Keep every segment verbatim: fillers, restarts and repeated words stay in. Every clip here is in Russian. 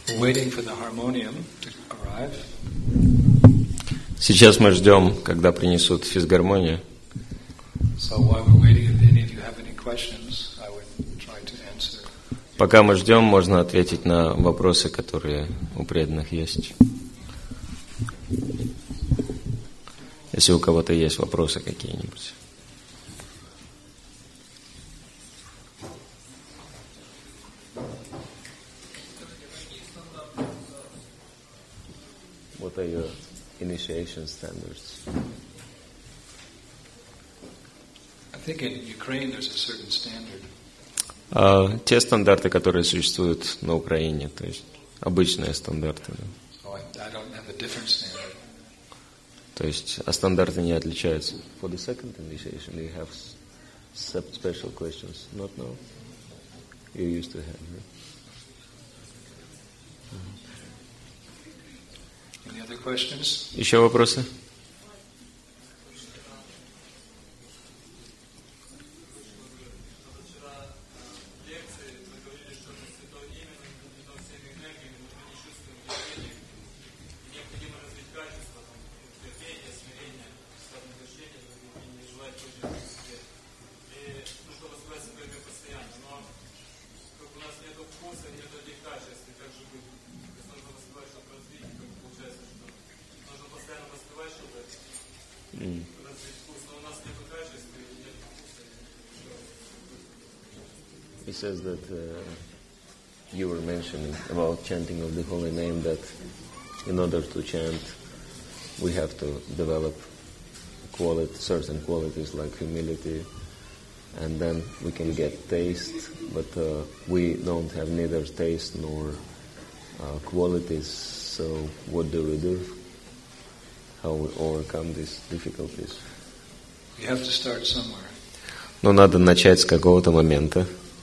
Waiting for the harmonium to arrive. Сейчас мы ждем, когда принесут физгармонию. So while we're waiting, if any of you have any questions, I would try to answer. Пока мы ждем, можно ответить на вопросы, которые у преданных есть. Если у кого-то есть вопросы какие-нибудь. What are your initiation standards? I think in Ukraine there's a certain standard. А, те стандарты, которые существуют на Украине, то есть обычные стандарты. Да. So I, I don't have a different standard. То есть, а стандарты не отличаются. For the second initiation, you have special questions, not now? You used to have, right? Any other questions? Еще вопросы? He says that uh, you were mentioning about chanting of the holy name, that in order to chant, we have to develop quality, certain qualities like humility, and then we can get taste, but uh, we don't have neither taste nor uh, qualities, so what do we do? How we overcome these difficulties? You have to start somewhere. Но надо начать с какого-то момента.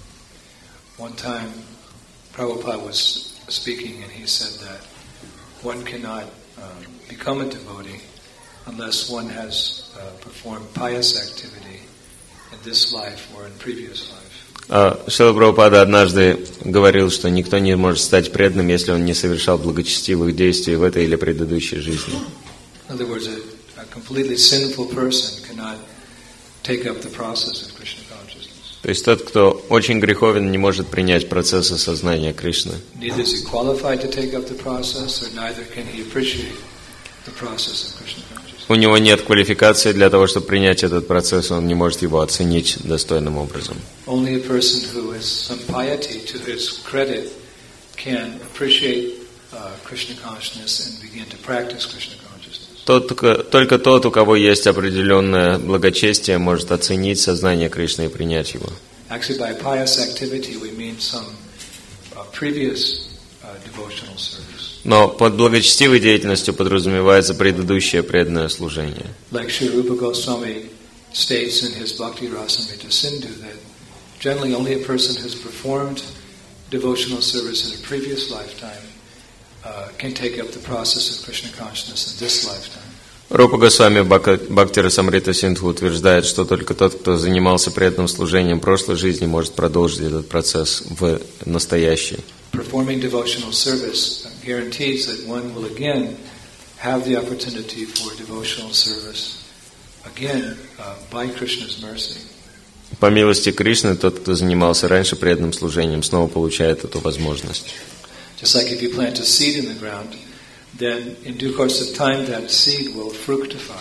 One time, Prabhupada was speaking and he said that one cannot um, become a devotee unless one has uh, performed pious activity in this life or in previous life. Шрила Прабхупада однажды говорил, что никто не может стать преданным, если он не совершал благочестивых действий в этой или предыдущей жизни. In other words, a, a completely sinful person cannot take up the process of Krishna consciousness. То есть тот, кто очень греховен, не может принять процесс осознания Кришны. Neither is he qualified to take up the process, or neither can he appreciate the process of Krishna consciousness. У него нет квалификации для того, чтобы принять этот процесс, он не может его оценить достойным образом. Only a person who has some piety to his credit can appreciate uh, Krishna consciousness and begin to practice Krishna consciousness. Тот, только тот, у кого есть определенное благочестие, может оценить сознание Кришны и принять его. Actually, by pious activity we mean some uh, previous uh, devotional service. Но под благочестивой деятельностью подразумевается предыдущее преданное служение. Like Sri Rupa Goswami states in his Bhakti Rasamrita Sindhu that generally only a person who's performed devotional service in a previous lifetime uh, can take up the process of Krishna consciousness in this lifetime. Рупа Госвами в Бхакти Расамрита Синдху утверждает, что только тот, кто занимался преданным служением в прошлой жизни, может продолжить этот процесс в настоящей. Performing devotional service guarantees that one will again have the opportunity for devotional service again uh, by Krishna's mercy. По милости Кришны, тот, кто занимался раньше преданным служением, снова получает эту возможность. Just like if you plant a seed in the ground, then in due course of time that seed will fructify.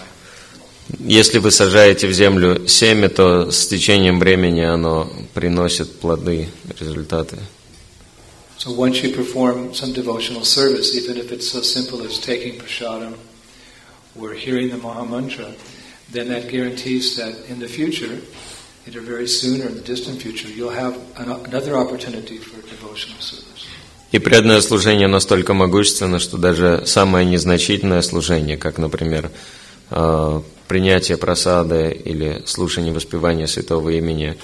Если вы сажаете в землю семя, то с течением времени оно приносит плоды, результаты. So once you perform some devotional service, even if it's so simple as taking prasadam or hearing the Maha Mantra, then that guarantees that in the future, either very soon or in the distant future, you'll have an, another opportunity for devotional service. И преданное служение настолько могущественно, что даже самое незначительное служение, как, например, принятие прасады или слушание воспевания святого имени,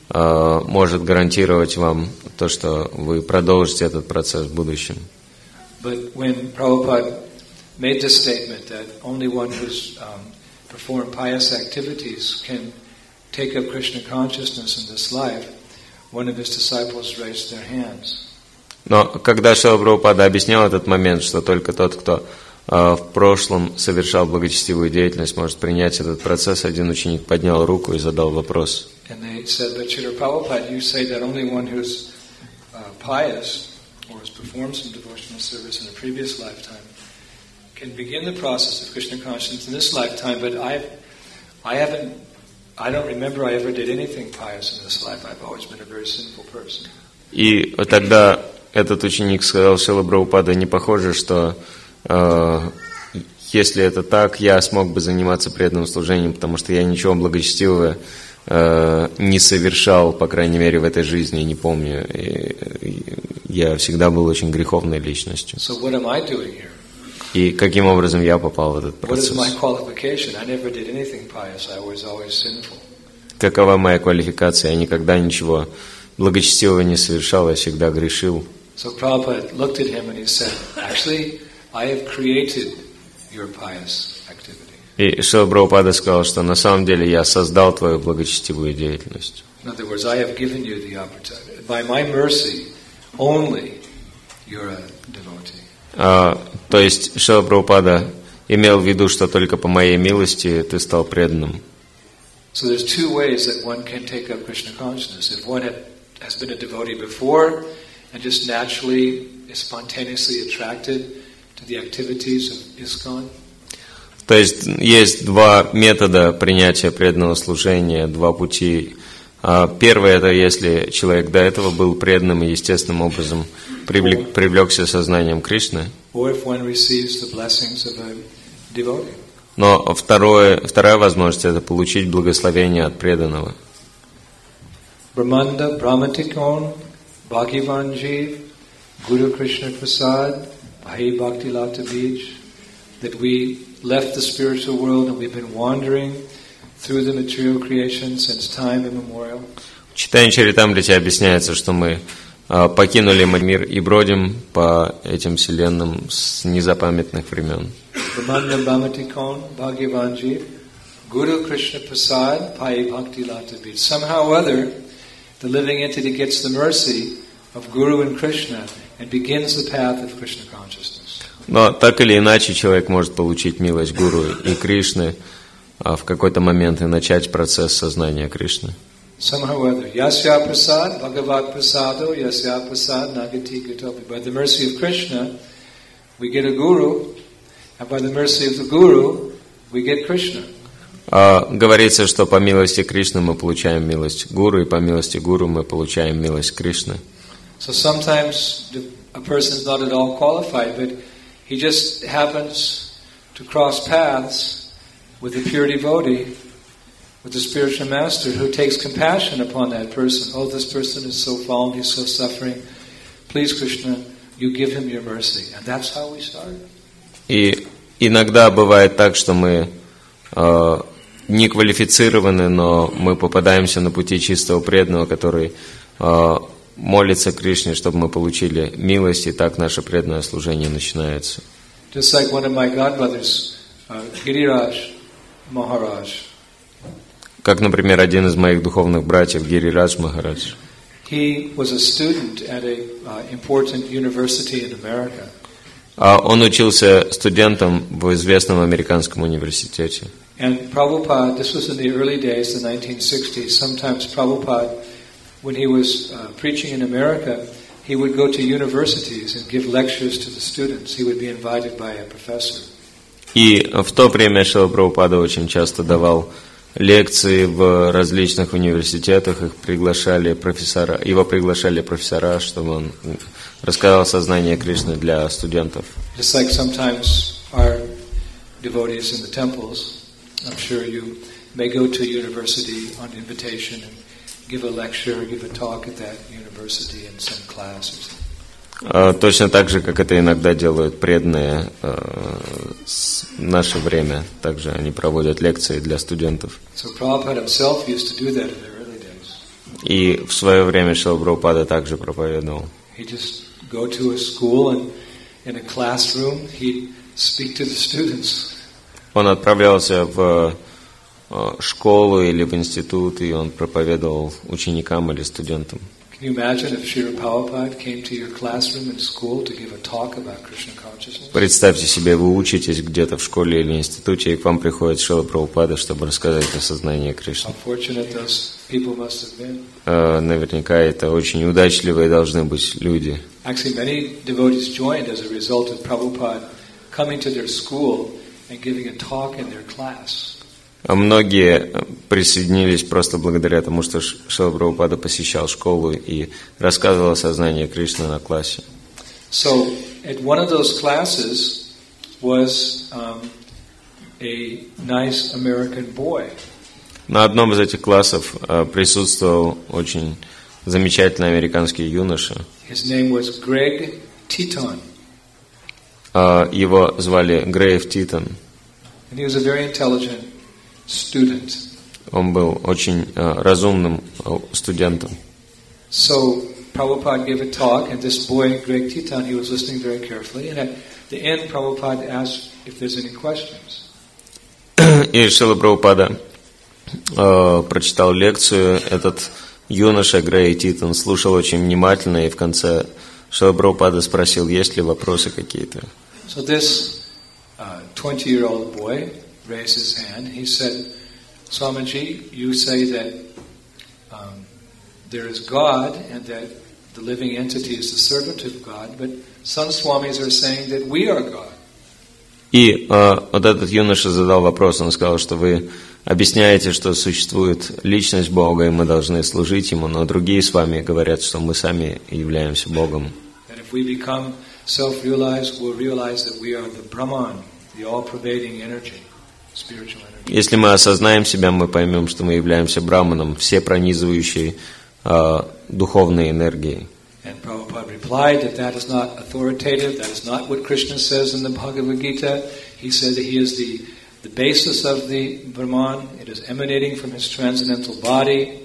может гарантировать вам то, что вы продолжите этот процесс в будущем. But when Prabhupada made this statement that only one who's um, performed pious activities can take up Krishna consciousness in this life, one of his disciples raised their hands. Но когда Шрила Прабхупада объяснял этот момент, что только тот, кто э, в прошлом совершал благочестивую деятельность, может принять этот процесс, один ученик поднял руку и задал вопрос. And they said, but Srila Prabhupada, you say that only one who's uh, pious or has performed some devotional service in a previous lifetime can begin the process of Krishna consciousness in this lifetime, but I, I haven't, I don't remember I ever did anything pious in this life. I've always been a very sinful person. И тогда этот ученик сказал: Шрила Прабхупада, не похоже, что э, если это так, я смог бы заниматься преданным служением, потому что я ничего благочестивого э, не совершал, по крайней мере, в этой жизни, не помню. И, и я всегда был очень греховной личностью. So what am I doing here? И каким образом я попал в этот процесс? Какова моя квалификация? Я никогда ничего благочестивого не совершал, я всегда грешил. So Prabhupada looked at him and he said, actually, I have created your pious activity. И Шрила Прабхупада сказал, что на самом деле я создал твою благочестивую деятельность. In other words, I have given you the opportunity. By my mercy, only you're a devotee. Uh, то есть Шрила Прабхупада имел в виду, что только по моей милости ты стал преданным. So there's two ways that one can take up Krishna consciousness. If one had, has been a devotee before and just naturally is spontaneously attracted to the activities of ISKCON. То есть есть два метода принятия преданного служения, два пути. Первый — это если человек до этого был преданным и естественным образом привлек, привлекся сознанием Кришны. Но второе, вторая возможность — это получить благословение от преданного. Brahmanda Brahmatikon Bhagavan Jeev Guru Krishna Prasad Bhai Bhakti Lata Bij, that we left the spiritual world and we've been wandering through the material creation since time immemorial. В читании Чаритамрити объясняется, что мы а, покинули мир и бродим по этим вселенным с незапамятных времен. Brahmanda Brahmatikon Bhagavan Jeev Guru Krishna Prasad Bhai Bhakti Lata Bij. Somehow or other, the living entity gets the mercy of Guru and Krishna and begins the path of Krishna consciousness. Но так или иначе человек может получить милость Гуру и Кришны а в какой-то момент и начать процесс сознания Кришны. Somehow or other, Yasya Prasad, Bhagavat Prasado, Yasya Prasad, Nagati Gatopi. By the mercy of Krishna, we get a Guru, and by the mercy of the Guru, we get Krishna. А, говорится, что по милости Кришны мы получаем милость Гуру, и по милости Гуру мы получаем милость Кришны. So sometimes a person is not at all qualified, but he just happens to cross paths with a pure devotee, with a spiritual master who takes compassion upon that person. Oh, this person is so fallen, he's so suffering. Please, Krishna, you give him your mercy. And that's how we start. И иногда бывает так, что мы э, не квалифицированы, но мы попадаемся на пути чистого преданного, который э, молится Кришне, чтобы мы получили милость, и так наше преданное служение начинается. Just like one of my godbrothers, uh, Giriraj Maharaj. Как, например, один из моих духовных братьев, Гирирадж Махарадж. He was a student at a uh, important university in America. Uh, он учился студентом в известном американском университете. And Prabhupada, this was in the early days, the nineteen sixties, sometimes Prabhupada, when he was uh, preaching in America, he would go to universities and give lectures to the students. He would be invited by a professor. И в то время Шрила Прабхупада очень часто давал лекции в различных университетах, их приглашали профессора, его приглашали профессора, чтобы он рассказал сознание Кришны для студентов. Just like sometimes our devotees in the temples, I'm sure you may go to a university on invitation and give a lecture, give a talk at that university in some class or something. Точно так же, как это иногда делают преданные в наше время. Также они проводят лекции для студентов. So Prabhupada himself used to do that in the early days. И в свое время Шрила Прабхупада также проповедовал. He just go to a school and in a classroom he'd speak to the students. Он отправлялся в школу или в институт, и он проповедовал ученикам или студентам. Can you imagine if Srila Prabhupada came to your classroom in school to give a talk about Krishna consciousness? Представьте себе, вы учитесь где-то в школе или институте, и к вам приходит Шрила Прабхупада, чтобы рассказать о сознании Кришны. How fortunate those people must have been. Uh, наверняка это очень удачливые должны быть люди. Actually, many devotees joined as a result of Prabhupada coming to their school and giving a talk in their class. А многие присоединились просто благодаря тому, что Шрила Прабхупада посещал школу и рассказывал о сознании Кришны на классе. So, at one of those classes was um, a nice American boy. На одном из этих классов присутствовал очень замечательный американский юноша. His name was Greg Teton. Его звали Грейв Титон. And he was a very intelligent student. Он был очень разумным студентом. So Prabhupada gave a talk, and this boy, Greg Teton, he was listening very carefully. And at the end, Prabhupada asked if there's any questions. И Шрила Прабхупада э, прочитал лекцию. Этот юноша Грей Титон слушал очень внимательно, и в конце Шрила Прабхупада спросил, есть ли вопросы какие-то. So this uh, twenty-year-old boy raised his hand. He said, Swamiji, you say that um, there is God and that the living entity is the servant of God, but some Swamis are saying that we are God. И э, вот этот юноша задал вопрос, он сказал, что вы объясняете, что существует личность Бога, и мы должны служить Ему, но другие с вами говорят, что мы сами являемся Богом. That if we become self-realized, we'll realize that we are the Brahman, the all-pervading energy, spiritual energy. Если мы осознаем себя, мы поймем, что мы являемся Браманом, всепронизывающей э, духовной энергией. And Prabhupada replied that that is not authoritative, that is not what Krishna says in the Bhagavad Gita. He said that he is the, the basis of the Brahman, it is emanating from his transcendental body.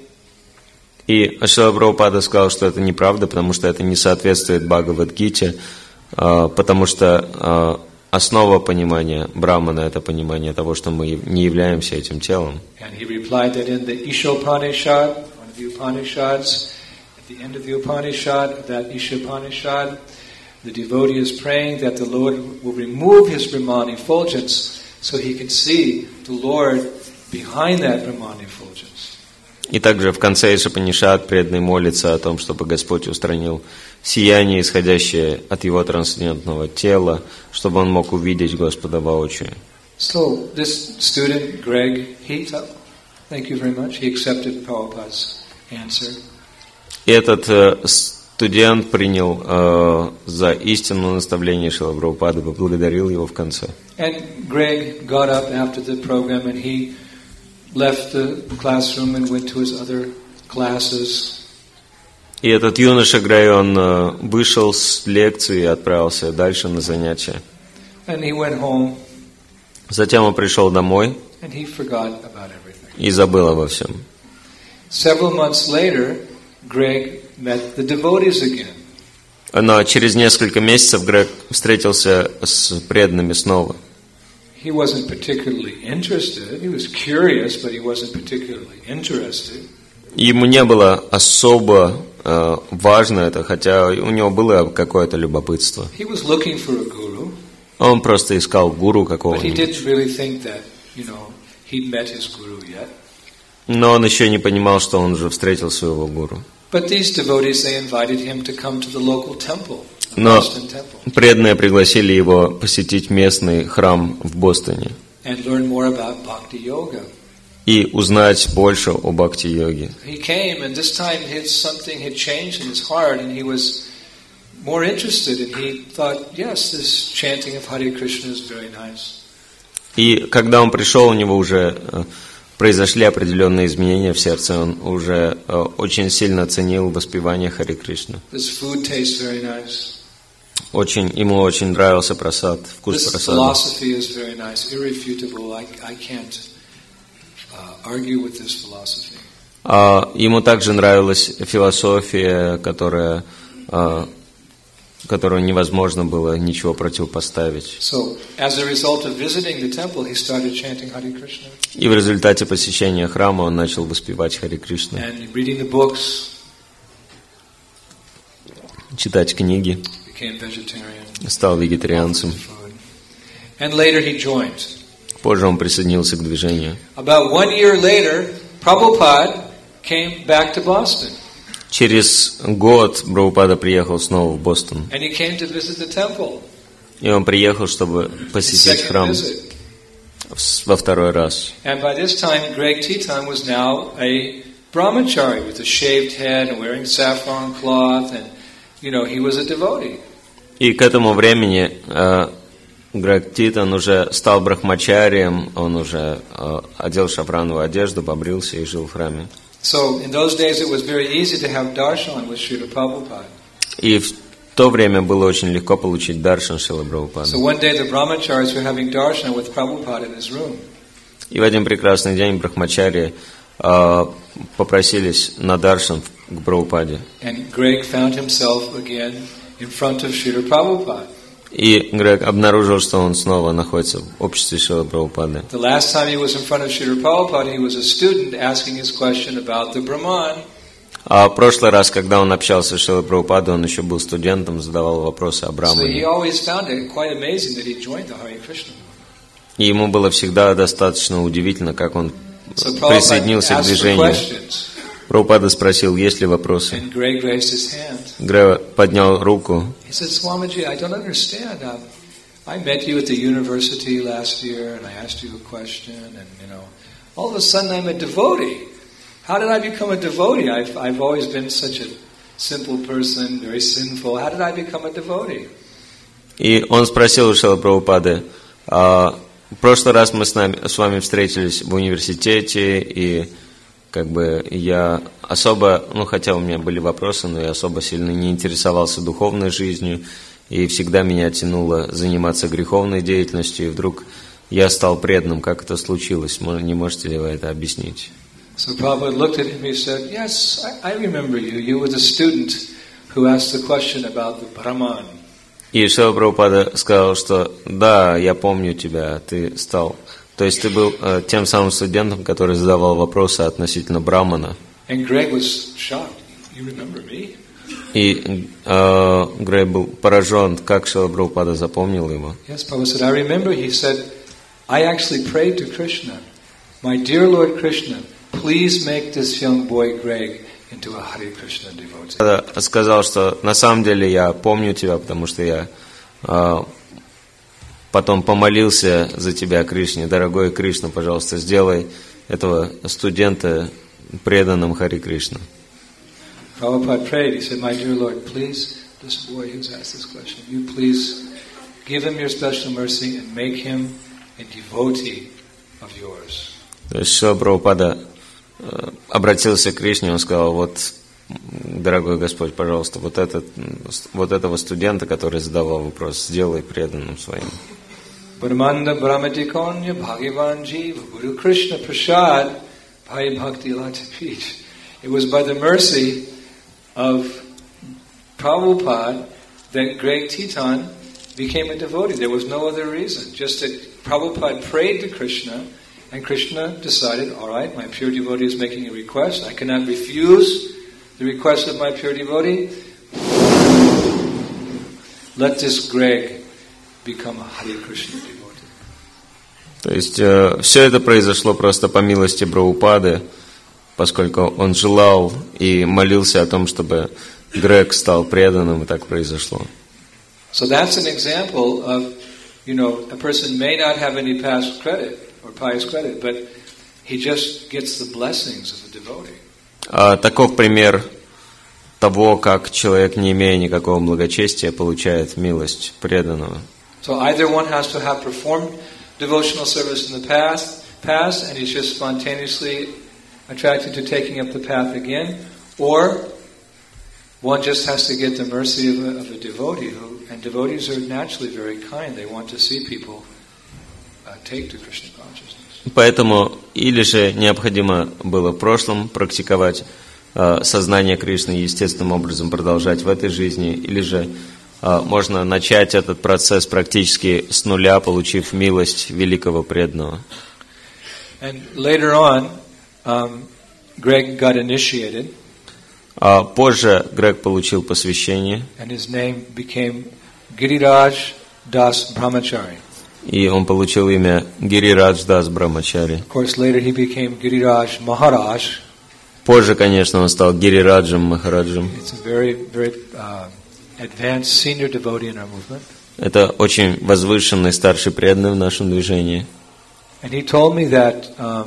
И Шрила Прабхупада сказал, что это неправда, потому что это не соответствует Бхагавад-гите, э, потому что э, основа понимания Брахмана – это понимание того, что мы не являемся этим телом. And he replied that in the Ishopanishad, one of the Upanishads, at the end of the Upanishad, that Ishopanishad, the devotee is praying that the Lord will remove his Brahman effulgence so he can see the Lord behind that Brahman effulgence. И также в конце Ишупанишад преданный молится о том, чтобы Господь устранил сияние, исходящее от его трансцендентного тела, чтобы он мог увидеть Господа воочию. So this student, Greg, he thought, thank you very much. He accepted Prabhupada's answer. И этот э, студент принял э, за истину наставление Шрилы Прабхупады, поблагодарил его в конце. And Greg got up after the program and he left the classroom and went to his other classes. И этот юноша Грей, он э, вышел с лекции и отправился дальше на занятия. And he went home. Затем он пришел домой And he forgot about everything. и забыл обо всем. Several months later, Greg met the devotees again. Но через несколько месяцев Грег встретился с преданными снова. He wasn't particularly interested. He was curious, but he wasn't particularly interested. Ему не было особо э, важно это, хотя у него было какое-то любопытство. He was looking for a guru. Он просто искал гуру But he какого-нибудь. didn't really think that, you know, he'd met his guru yet. Но он еще не понимал, что он уже встретил своего гуру. But these devotees, they invited him to come to the local temple, the Но Boston temple, преданные пригласили его посетить местный храм в Бостоне and learn more about bhakti yoga. и узнать больше о бхакти-йоге. He came, and this time his, something had changed in his heart, and he was more interested, and he thought, yes, this chanting of Hare Krishna is very nice. И когда он пришел, у него уже э, произошли определенные изменения в сердце. Он уже э, очень сильно ценил воспевание Харе Кришны. This food tastes very nice. Очень, ему очень нравился прасад, вкус This прасада. philosophy is very nice, irrefutable. I, I can't uh, argue with this philosophy. А ему также нравилась философия, которая, а, которую невозможно было ничего противопоставить. So, as a result of visiting the temple, he started chanting Hare Krishna И в результате посещения храма он начал воспевать Харе Кришну. and reading the books. читать книги, стал вегетарианцем. And later he joined. Позже он присоединился к движению. About one year later, Prabhupada came back to Boston. Через год Прабхупада приехал снова в Бостон. And he came to visit the temple. И он приехал, чтобы посетить храм во второй раз. And by this time, Greg Teton was now a brahmachari with a shaved head and wearing saffron cloth, and you know he was a devotee. И к этому времени э, Грег Титон уже стал брахмачарием, он уже э, одел шафрановую одежду, побрился и жил в храме. So in those days, it was very easy to have darshan with Srila Prabhupada. И в то время было очень легко получить даршан Шрилы Прабхупады. So one day the brahmacharis were having darshan with Prabhupada in his room. И в один прекрасный день брахмачари э, попросились на даршан к Прабхупаде. And Greg found himself again in front of Srila Prabhupada. И Грег обнаружил, что он снова находится в обществе Шрилы Прабхупады. The last time he was in front of Srila Prabhupada, he was a student asking his question about the Brahman. А в прошлый раз, когда он общался с Шрилой Прабхупадой, он еще был студентом, задавал вопросы о Брамане. И ему было всегда достаточно удивительно, как он присоединился к движению. Прабхупада спросил, есть ли вопросы. Грег поднял руку. How did I become a devotee? I've, I've always been such a simple person, very sinful. How did I become a devotee? И он спросил у Шрилы Прабхупады, а, в прошлый раз мы с, нами, с вами встретились в университете, и как бы я особо, ну хотя у меня были вопросы, но я особо сильно не интересовался духовной жизнью, и всегда меня тянуло заниматься греховной деятельностью, и вдруг я стал преданным. Как это случилось? Не можете ли вы это объяснить? So Prabhupada looked at him and he said, yes, I, I remember you. You were the student who asked the question about the Brahman. И Шрила Прабхупада сказал, что да, я помню тебя, ты стал. То есть ты был э, тем самым студентом, который задавал вопросы относительно Брамана. And Greg was shocked. You remember me? И э, Грег был поражен, как Шрила Прабхупада запомнил его. Yes, Prabhupada said, I remember. He said, I actually prayed to Krishna, my dear Lord Krishna, please make this young boy Greg into a Hare Krishna devotee. Я сказал, что на самом деле я помню тебя, потому что я э, потом помолился за тебя, Кришне. Дорогой Кришна, пожалуйста, сделай этого студента преданным Харе Кришна. Prabhupada prayed. He said, my dear Lord, please, this boy who's asked this question, you please give him your special mercy and make him a devotee of yours. То есть Шрила Прабхупада обратился к Кришне, он сказал, вот, дорогой Господь, пожалуйста, вот, этот, вот этого студента, который задавал вопрос, сделай преданным своим. Brahmanda Brahmadikonya Bhagavan Jiva Guru Krishna Prasad Bhai Bhakti Lata Peach. It was by the mercy of Prabhupada that Greg Teton became a devotee. There was no other reason. Just that Prabhupada prayed to Krishna, and Krishna decided, all right, my pure devotee is making a request. I cannot refuse the request of my pure devotee. Let this Greg become a Hare Krishna devotee. То есть э, все это произошло просто по милости Прабхупады, поскольку он желал и молился о том, чтобы Грег стал преданным, и так произошло. So that's an example of, you know, a person may not have any past credit or pious credit, but he just gets the blessings of a devotee. А, таков пример того, как человек, не имея никакого благочестия, получает милость преданного. So either one has to have performed devotional service in the past, past, and he's just spontaneously attracted to taking up the path again, or one just has to get the mercy of a, of a devotee, who, and devotees are naturally very kind. They want to see people uh, take to Krishna consciousness. Поэтому или же необходимо было в прошлом практиковать э, сознание Кришны и естественным образом продолжать в этой жизни, или же э, можно начать этот процесс практически с нуля, получив милость великого преданного. And later on, um, Greg got initiated. А позже Грег получил посвящение, and his name became Giriraj Das Brahmachari. и он получил имя Гирирадж Дас Брамачари. Of course, later he became Giriraj Maharaj. Позже, конечно, он стал Гирираджем Махараджем. It's a very, very uh, advanced senior devotee in our movement. Это очень возвышенный старший преданный в нашем движении. And he told me that um,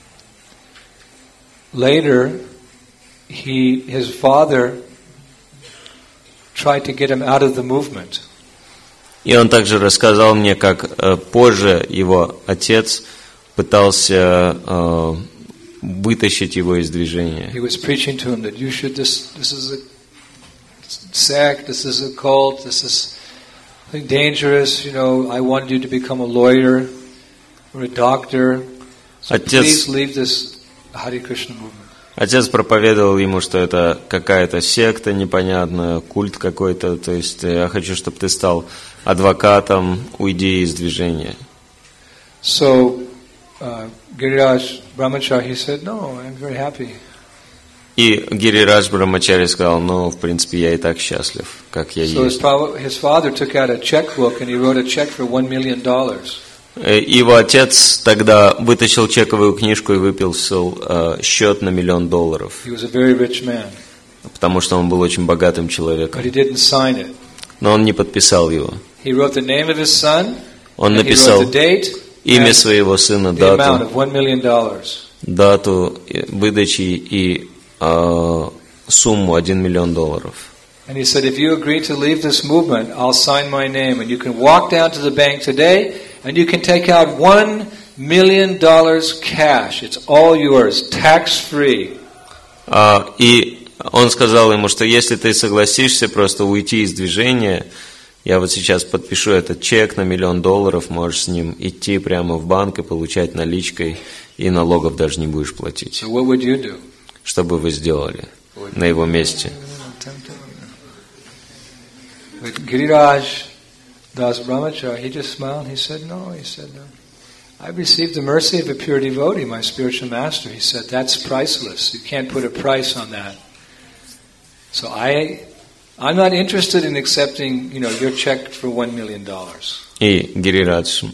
later he, his father tried to get him out of the movement. И он также рассказал мне, как э, позже его отец пытался э, вытащить его из движения. He was preaching to him that you should this this is a sect, this is a cult, this is dangerous. You know, I want you to become a lawyer or a doctor. So Отец, please leave this Hare Krishna movement. Отец проповедовал ему, что это какая-то секта непонятная, культ какой-то. То есть я хочу, чтобы ты стал адвокатом, уйди из движения. So uh, Giriraj Brahmachari, he said, no, I'm very happy. И Гирирадж Брамачари сказал, ну, в принципе, я и так счастлив, как я So his, есть. fa- his father took out a checkbook and he wrote a check for one million dollars. Его отец тогда вытащил чековую книжку и выписал э, счет на миллион долларов, He was a very rich man, потому что он был очень богатым but человеком. he didn't sign it. Но он не подписал его. He wrote the name of his son, Он and he написал wrote the date, имя and своего сына, the amount дату, of one million dollars. дату выдачи и э, сумму один миллион долларов. And he said, if you agree to leave this movement, I'll sign my name, and you can walk down to the bank today, and you can take out one million dollars cash. It's all yours, tax-free. А, и он сказал ему, что если ты согласишься просто уйти из движения, я вот сейчас подпишу этот чек на миллион долларов, можешь с ним идти прямо в банк и получать наличкой, и налогов даже не будешь платить. So what would you do? Что бы вы сделали на его месте? But Giriraj Das Brahmachari, he just smiled. He said, no. He said, no. I received the mercy of a pure devotee, my spiritual master. He said, that's priceless. You can't put a price on that. So I, I'm not interested in accepting, you know, your check for one million dollars. И Гирирадж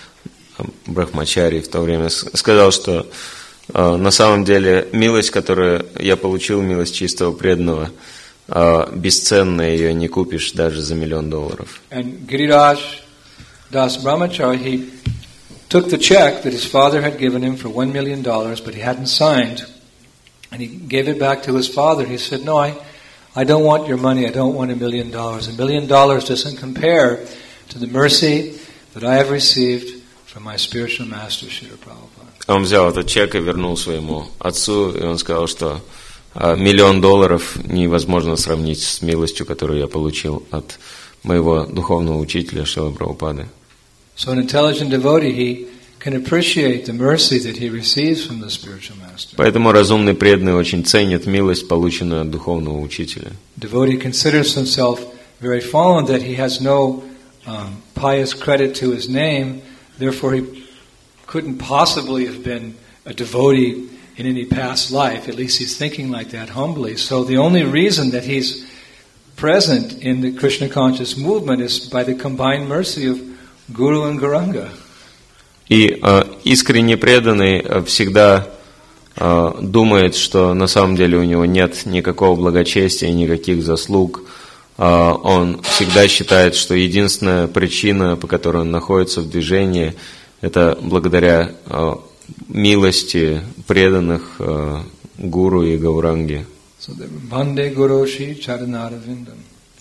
Брахмачари в то время сказал, что э, на самом деле милость, которую я получил, милость чистого преданного, э, бесценная, ее не купишь даже за миллион долларов. And Giriraj Das Brahmachari, he took the check that his father had given him for one million dollars, but he hadn't signed, and he gave it back to his father. He said, no, I, I don't want your money. I don't want a million dollars. A million dollars doesn't compare to the mercy that I have received from my spiritual master, Srila Prabhupada. Он взял этот чек и вернул своему отцу, и он сказал, что э, миллион долларов невозможно сравнить с милостью, которую я получил от моего духовного учителя Шрилы Прабхупады. So an intelligent devotee, he can appreciate the mercy that he receives from the spiritual master. Поэтому разумный преданный очень ценит милость, полученную от духовного учителя. Devotee considers himself very fallen, that he has no um, pious credit to his name, therefore he couldn't possibly have been a devotee in any past life. At least he's thinking like that humbly. So the only reason that he's present in the Krishna conscious movement is by the combined mercy of Guru and Gauranga. И э, искренне преданный э, всегда э, думает, что на самом деле у него нет никакого благочестия, никаких заслуг. Э, он всегда считает, что единственная причина, по которой он находится в движении, это благодаря э, милости преданных э, Гуру и Гауранги. So the Bande Guru Shri Charanara Vindam,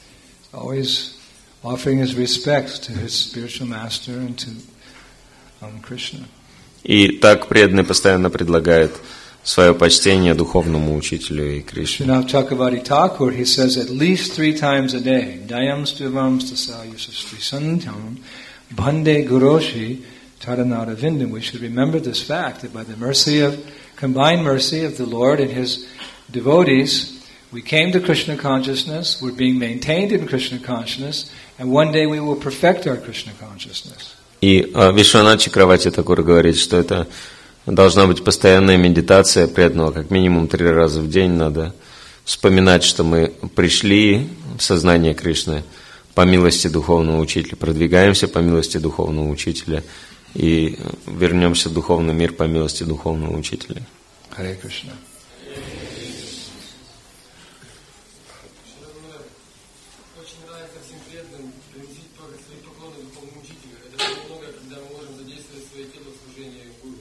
always offering his respects to his spiritual master and to um, Krishna. И так преданный постоянно предлагает свое почтение духовному учителю и Кришне. Srinath Chakravarti Thakur, he says at least three times a day, Dayam Stuvam Stasayusha Sri Santam, Bande Guru Shri Charanara Vindam. We should remember this fact that by the mercy of, combined mercy of the Lord and His devotees, we came to Krishna consciousness, we're being maintained in Krishna consciousness, and one day we will perfect our Krishna consciousness. И э, Вишванат Чакраварти Такур говорит, что это должна быть постоянная медитация преданного, как минимум три раза в день надо вспоминать, что мы пришли в сознание Кришны по милости духовного учителя, продвигаемся по милости духовного учителя и вернемся в духовный мир по милости духовного учителя. Харе Кришна. Очень нравится всем преданным приносить свои поклоны духовному учителю. Это немного, когда мы можем задействовать свое тело в служении гуру.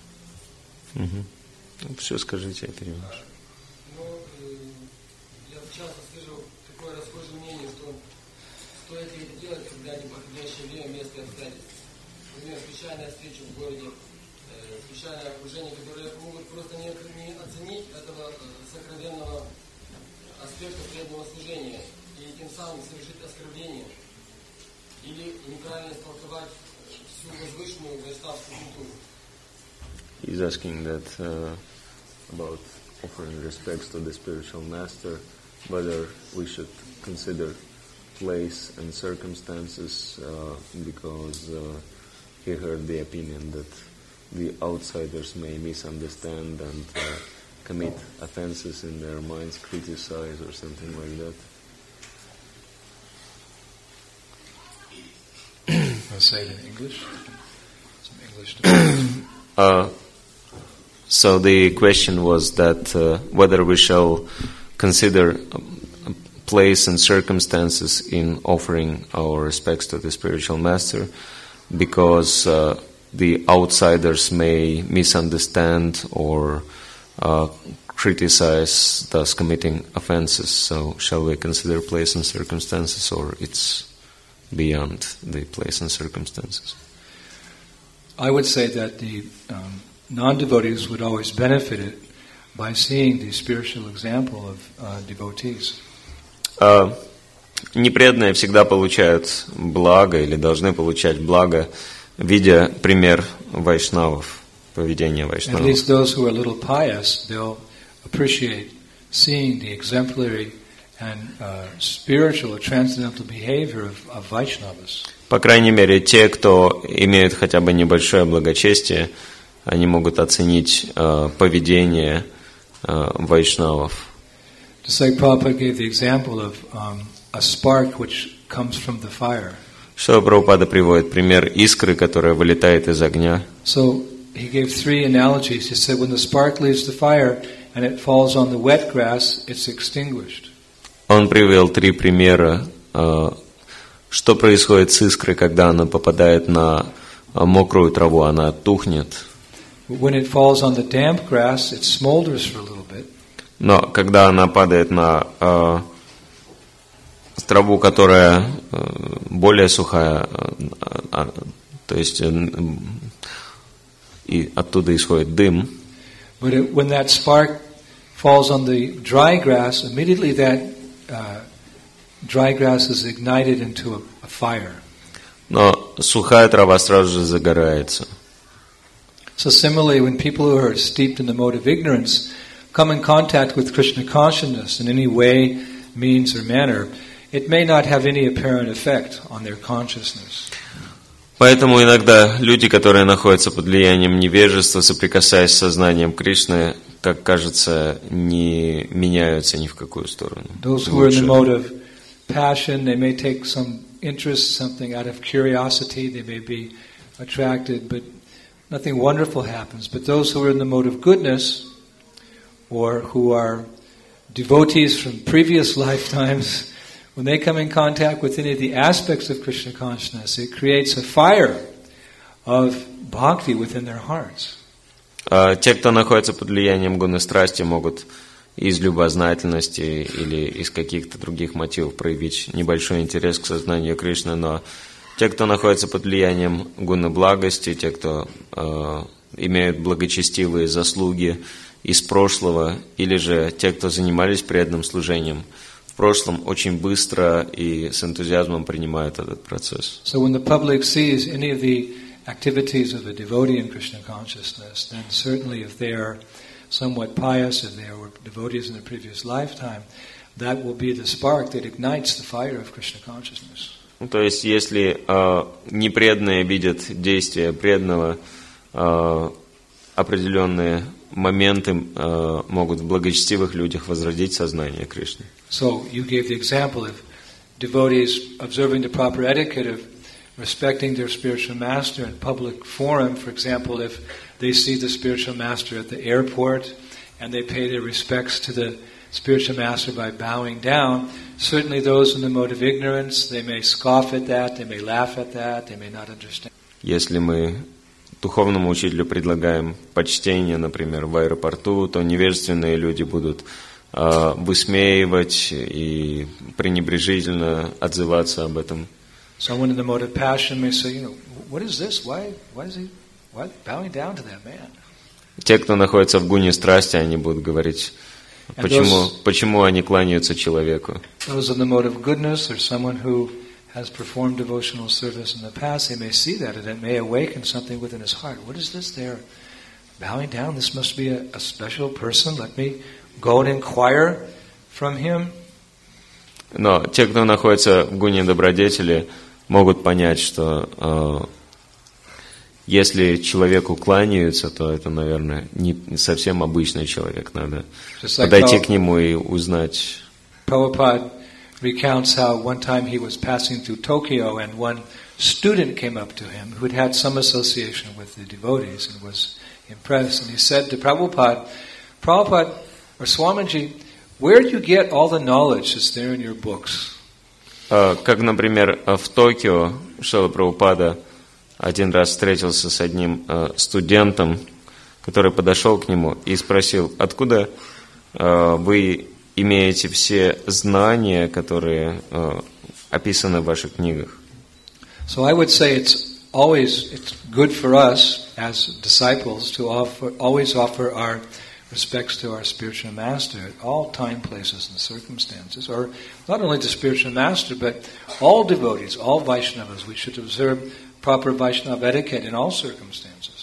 Угу. Все скажите, я перевожу. Ну, я часто слышу такое расхожее мнение, что стоит ли это делать, когда неподходящее время, место и обстоятельства. Например, случайная встреча в городе, случайное окружение, которые могут просто не, не оценить этого сокровенного аспекта преданного служения и тем самым совершить оскорбление или неправильно истолковать всю возвышенную вайшнавскую культуру. He's asking that uh, about offering respects to the spiritual master, whether we should consider place and circumstances, uh, because uh, he heard the opinion that the outsiders may misunderstand and uh, commit offenses in their minds, criticize or something like that. I'll say it in English. Some English to uh, so the question was that uh, whether we shall consider place and circumstances in offering our respects to the spiritual master, because uh, the outsiders may misunderstand or uh, criticize, thus committing offenses. So shall we consider place and circumstances, or it's beyond the place and circumstances? I would say that the um, non-devotees would always benefit it by seeing the spiritual example of uh, devotees. Uh, непреданные всегда получают благо или должны получать благо, видя пример вайшнавов, поведение At вайшнавов. least those who are a little pious, they'll appreciate seeing the exemplary and uh, spiritual or transcendental behavior of, of Vaishnavas. По крайней мере, те, кто имеют хотя бы небольшое благочестие, они могут оценить uh, поведение uh, вайшнавов. Just like Prabhupada gave the example of um, a spark which comes from the fire. Шрила Прабхупада приводит пример искры, которая вылетает из огня. So he gave three analogies. He said when the spark leaves the fire and it falls on the wet grass, it's extinguished. Он привел три примера, что происходит с искрой, когда она попадает на мокрую траву, она тухнет. When it falls on the damp grass, it smolders for a little bit. Но когда она падает на э, траву, которая э, более сухая, э, э, то есть э, и оттуда исходит дым. But it, when that spark falls on the dry grass, immediately that uh, dry grass is ignited into a, a fire. Но сухая трава сразу же загорается. So similarly, when people who are steeped in the mode of ignorance come in contact with Krishna consciousness in any way, means or manner, it may not have any apparent effect on their consciousness. Поэтому иногда люди, которые находятся под влиянием невежества, соприкасаясь с сознанием Кришны, как кажется, не меняются ни в какую сторону. Those who are in the mode of passion, they may take some interest, something out of curiosity, they may be attracted, but nothing wonderful happens. But those who are in the mode of goodness, or who are devotees from previous lifetimes, when they come in contact with any of the aspects of Krishna consciousness, it creates a fire of bhakti within their hearts. Те, кто находится под влиянием гуны страсти, могут из любознательности или из каких-то других мотивов проявить небольшой интерес к сознанию Кришны, но те, кто находится под влиянием гуны благости, те, кто э, имеют благочестивые заслуги из прошлого, или же те, кто занимались преданным служением в прошлом, очень быстро и с энтузиазмом принимают этот процесс. So when the public sees any of the activities of a devotee in Krishna consciousness, then certainly if they are somewhat pious, if they were devotees in a previous lifetime, that will be the spark that ignites the fire of Krishna consciousness. Ну, то есть, если э, непреданные видят действия преданного, э, определенные моменты э, могут в благочестивых людях возродить сознание Кришны. So you gave the example of devotees observing the proper etiquette of respecting their spiritual master in public forum. For example, if they see the spiritual master at the airport and they pay their respects to the spiritual master by bowing down, certainly those in the mode of ignorance, they may scoff at that, they may laugh at that, they may not understand. Если мы духовному учителю предлагаем почтение, например, в аэропорту, то невежественные люди будут э, высмеивать и пренебрежительно отзываться об этом. Someone in the mode of passion may say, you know, what is this? Why, why is he, why bowing down to that man? Те, кто находится в гуне страсти, они будут говорить, почему, those, почему они кланяются человеку. Those in the mode of goodness, or someone who has performed devotional service in the past, they may see that and it may awaken something within his heart. What is this there? Bowing down, this must be a, a special person. Let me go and inquire from him. Но те, кто находится в гуне добродетели, могут понять, что э, если человеку кланяются, то это, наверное, не совсем обычный человек. Надо like подойти Prabhupada, к нему и узнать. Prabhupada recounts how one time he was passing through Tokyo and one student came up to him who had had some association with the devotees and was impressed. And he said to Prabhupada, Prabhupada, or Swamiji, where do you get all the knowledge that's there in your books? Как, например, в Токио Шрила Прабхупада один раз встретился с одним студентом, который подошел к нему и спросил, откуда вы имеете все знания, которые uh, описаны в ваших книгах. So I would say it's always it's good for us as disciples to offer, always offer our respects to our spiritual master at all time, places, and circumstances. Or not only the spiritual master, but all devotees, all Vaishnavas. We should observe proper Vaishnava etiquette in all circumstances.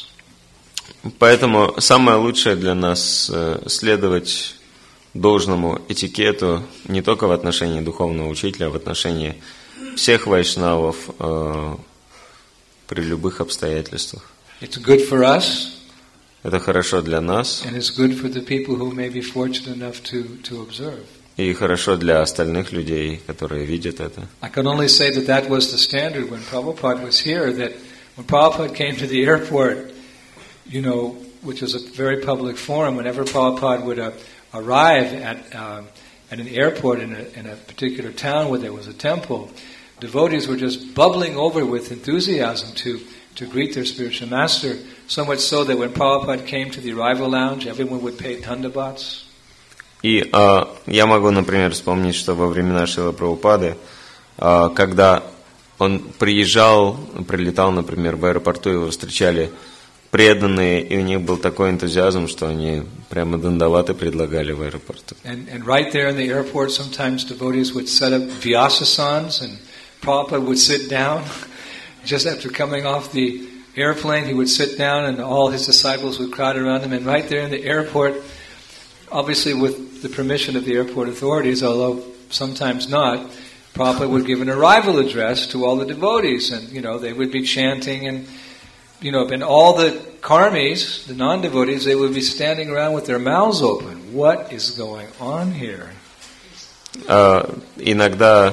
Поэтому самое лучшее для нас uh, следовать должному этикету не только в отношении духовного учителя, а в отношении всех вайшнавов э, при любых обстоятельствах. It's good for us, это хорошо для нас, and it's good for the people who may be fortunate enough to, to observe. И хорошо для остальных людей, которые видят это. I can only say that that was the standard when Prabhupada was here, that when Prabhupada came to the airport, you know, which was a very public forum, whenever Prabhupada would uh, arrive at uh, at an airport in a, in a particular town where there was a temple, devotees were just bubbling over with enthusiasm to, to greet their spiritual master, so much so that when Prabhupada came to the arrival lounge, everyone would pay dandavats. И э, я могу, например, вспомнить, что во времена Шрилы Прабхупады, э, когда он приезжал, прилетал, например, в аэропорту, его встречали преданные, и у них был такой энтузиазм, что они прямо дандаваты предлагали в аэропорту. And, and right there in the airport, sometimes devotees would set up vyasasans, and Prabhupada would sit down. Just after coming off the airplane, he would sit down, and all his disciples would crowd around him. And right there in the airport, obviously with the permission of the airport authorities, although sometimes not, Prabhupada would give an arrival address to all the devotees, and you know they would be chanting and. You know, and all the karmis, the non-devotees, they would be standing around with their mouths open. What is going on here? Uh, иногда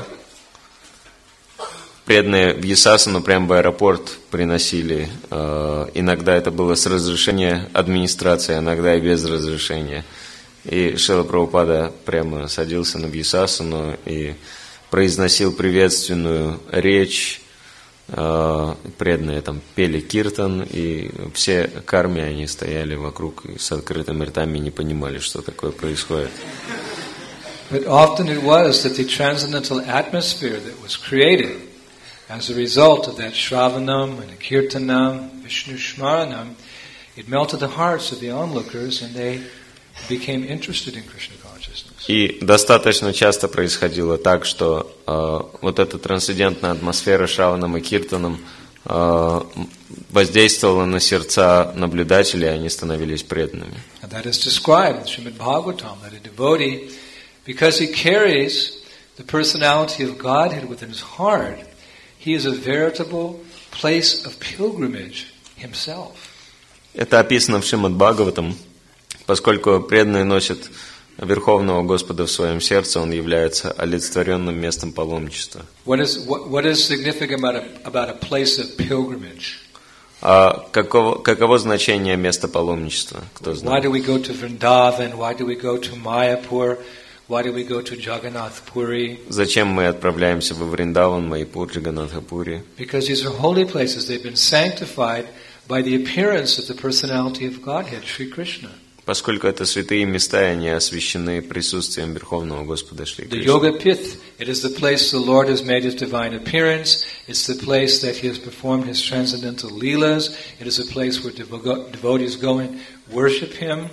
преданные в Ясасану прямо в аэропорт приносили. Uh, иногда это было с разрешения администрации, иногда и без разрешения. И Шрила Прабхупада прямо садился на Ясасану и произносил приветственную речь. Преданные там пели киртан, и все карми, они стояли вокруг и с открытыми ртами не понимали, что такое происходит. But often it was that the transcendental atmosphere that was created as a result of that Shravanam and Kirtanam, Vishnu Shmaranam, it melted the hearts of the onlookers and they became interested in Krishna consciousness. И достаточно часто происходило так, что э, вот эта трансцендентная атмосфера Шраванам и Киртаном э, воздействовала на сердца наблюдателей, и они становились преданными. And that is described in Srimad Bhagavatam, that a devotee, because he carries the personality of Godhead within his heart, he is a veritable place of pilgrimage himself. Это описано в Шримад Бхагаватам, Поскольку преданные носят Верховного Господа в своем сердце, Он является олицетворенным местом паломничества. What is, what, what is significant about a, about a place of pilgrimage? А каково, каково значение места паломничества? Кто Why знает? do we go to Vrindavan? Why do we go to Mayapur? Why do we go to Jagannath Puri? Зачем мы отправляемся во Вриндаван, Майяпур, Джаганнатхапури? Because these are holy places. They've been sanctified by the appearance of the personality of Godhead, Sri Krishna. Поскольку это святые места, и они освящены присутствием Верховного Господа Шри The Кришны. Yoga Pith, it is the place the Lord has made His divine appearance. It's the place that He has performed His transcendental leelas. It is a place where devo- devotees go and worship Him.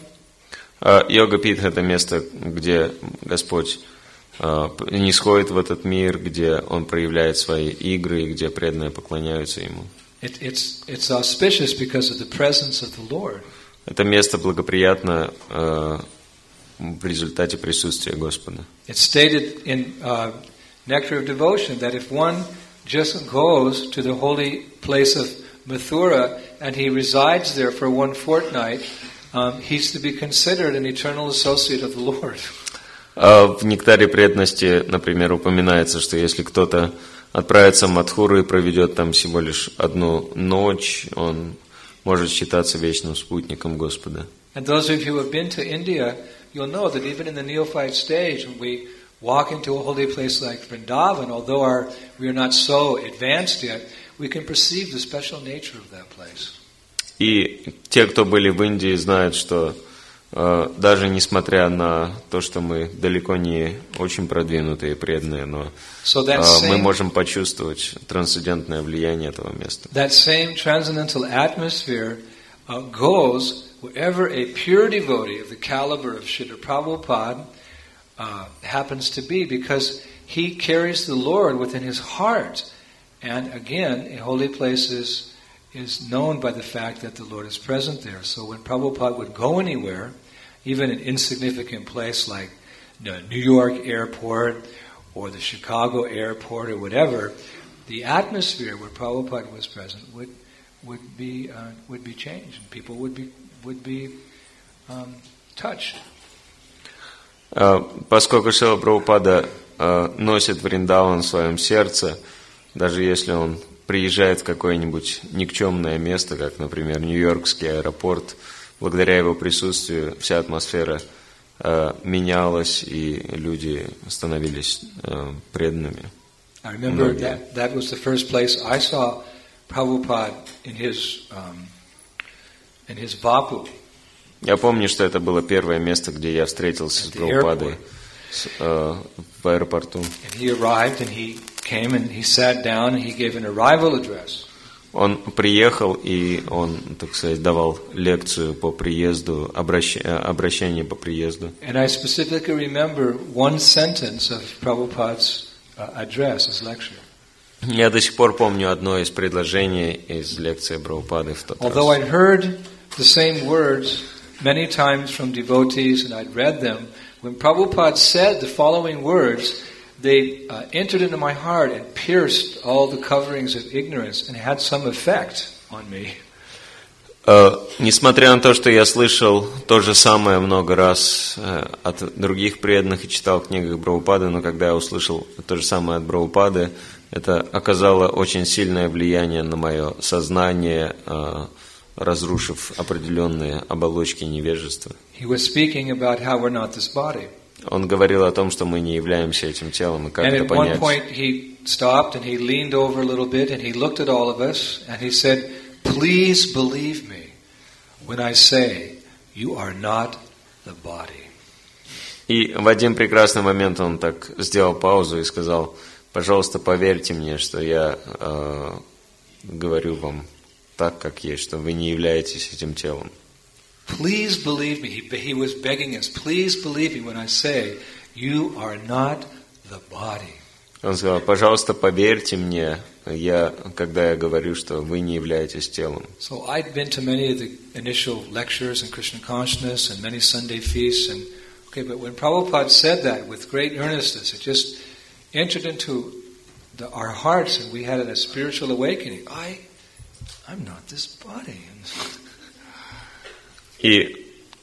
А Йога-Питха – это место, где Господь а, нисходит в этот мир, где Он проявляет свои игры, и где преданные поклоняются Ему. It, it's, it's auspicious because of the presence of the Lord. Это место благоприятно а, в результате присутствия Господа. It's stated in uh, Nectar of Devotion that if one just goes to the holy place of Mathura and he resides there for one fortnight, um, he's to be considered an eternal associate of the Lord. А в Нектаре преданности, например, упоминается, что если кто-то отправится в Мадхуру и проведет там всего лишь одну ночь, он может считаться вечным спутником Господа. And those of you who have been to India, you'll know that even in the neophyte stage, when we walk into a holy place like Vrindavan, although our, we are not so advanced yet, we can perceive the special nature of that place. И те, кто были в Индии, знают, что э, даже несмотря на то, что мы далеко не очень продвинутые, преданные, но So that э, мы same, можем почувствовать трансцендентное влияние этого места. that same transcendental atmosphere uh, goes wherever a pure devotee of the caliber of Srila Prabhupada uh, happens to be, because he carries the Lord within his heart. And again, a holy place is is known by the fact that the Lord is present there. So when Prabhupada would go anywhere, even an insignificant place like the New York airport or the Chicago airport or whatever, the atmosphere where Prabhupada was present would would be uh, would be changed, and people would be would be um, touched. Э, Поскольку Шрила Прабхупада э, носит Вриндаван в своем сердце, даже если он приезжает в какое-нибудь никчемное место, как, например, Нью-Йоркский аэропорт, благодаря его присутствию вся атмосфера э, менялась, и люди становились э, преданными. I remember that that was the first place I saw Prabhupada in his um, in his Vapu. Я помню, что это было первое место, где я встретился с Прабхупадой с, э, в аэропорту. And he arrived, and he came and he sat down and he gave an arrival address. Он приехал, и он, так сказать, давал лекцию по приезду, обращ... обращение по приезду. And I specifically remember one sentence of Prabhupada's uh, address, his lecture. Я до сих пор помню одно из предложений из лекции Прабхупады в тот Although раз. I'd heard the same words many times from devotees and I'd read them, when Prabhupada said the following words, they uh, entered into my heart and pierced all the coverings of ignorance and had some effect on me. Uh, несмотря на то, что я слышал то же самое много раз uh, от других преданных и читал в книгах Прабхупады, но когда я услышал то же самое от Прабхупады, это оказало очень сильное влияние на мое сознание, uh, разрушив определенные оболочки невежества. He was speaking about how we're not this body. Он говорил о том, что мы не являемся этим телом, и как And это at one понять. point he stopped and he leaned over a little bit and he looked at all of us and he said, "Please believe me when I say you are not the body." И в один прекрасный момент он так сделал паузу и сказал: пожалуйста, поверьте мне, что я э, говорю вам так, как есть, что вы не являетесь этим телом. Please believe me. He, he was begging us, please believe me when I say you are not the body. Он сказал: пожалуйста, поверьте мне, я, когда я говорю, что вы не являетесь телом. So I'd been to many of the initial lectures in Krishna consciousness and many Sunday feasts, and okay, but when Prabhupada said that with great earnestness, it just entered into the, our hearts, and we had a spiritual awakening. I, I'm not this body. И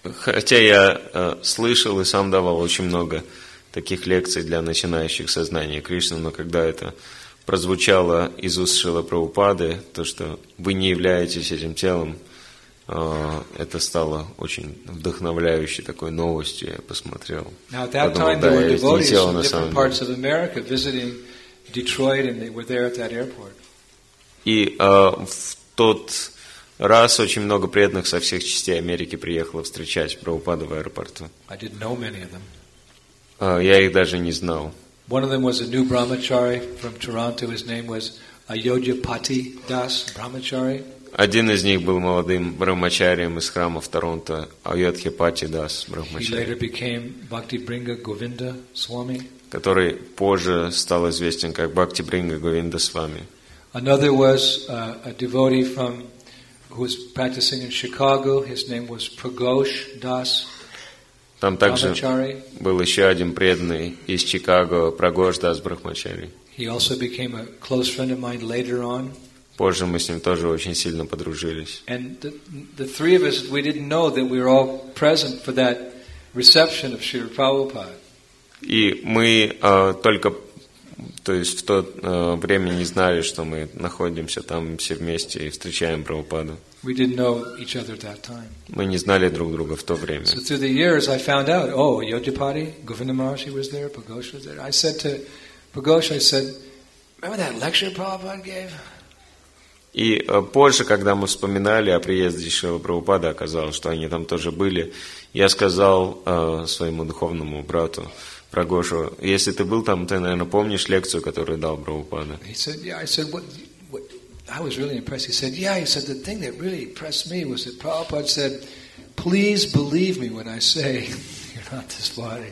хотя я э, слышал и сам давал очень много таких лекций для начинающих сознания Кришны, но когда это прозвучало из уст Шрилы Прабхупады, то, что вы не являетесь этим телом, э, это стало очень вдохновляющей такой новостью. Я посмотрел. Now, at that Подумал, time, да, there were я ведь не devotees тело from на different самом parts деле. of America visiting Detroit, and they were there at that airport. И э, в тот раз очень много преданных со всех частей Америки приехало встречать Прабхупаду в аэропорту. I didn't know many of them. Э, я их даже не знал. One of them was a new brahmachari from Toronto. His name was Ayodhyapati Das Brahmachari. Один из них был молодым брахмачарием из храма в Торонто, Айодхьяпати Дас He later Брахмачари, became Bhakti Bringa Govinda Swami. который позже стал известен как Бхакти Бринга Говинда Свами. Another was uh, a devotee from who was practicing in Chicago. His name was Pragosh Das Там также Brahmachari. был еще один преданный из Чикаго, Прагош Дас Брахмачари. He also became a close friend of mine later on. Позже мы с ним тоже очень сильно подружились. And the, the three of us, we didn't know that we were all present for that reception of Srila Prabhupada. И мы э, только, то есть в то э, время не знали, что мы находимся там все вместе и встречаем Прабхупаду. We didn't know each other at that time. Мы не знали друг друга в то время. So through the years, I found out, oh, Yodhapati, Govinda Maharaji was there, Pragosh was there. I said to Pragosh, I said, remember that lecture Prabhupada gave? И э, позже, когда мы вспоминали о приезде Шрилы Прабхупады, оказалось, что они там тоже были, я сказал э, своему духовному брату Прагошу, если ты был там, ты, наверное, помнишь лекцию, которую дал Прабхупада? He said, yeah. I said, what, what? I was really impressed. He said, yeah. He said, the thing that really impressed me was that Prabhupada said, please believe me when I say you're not this body.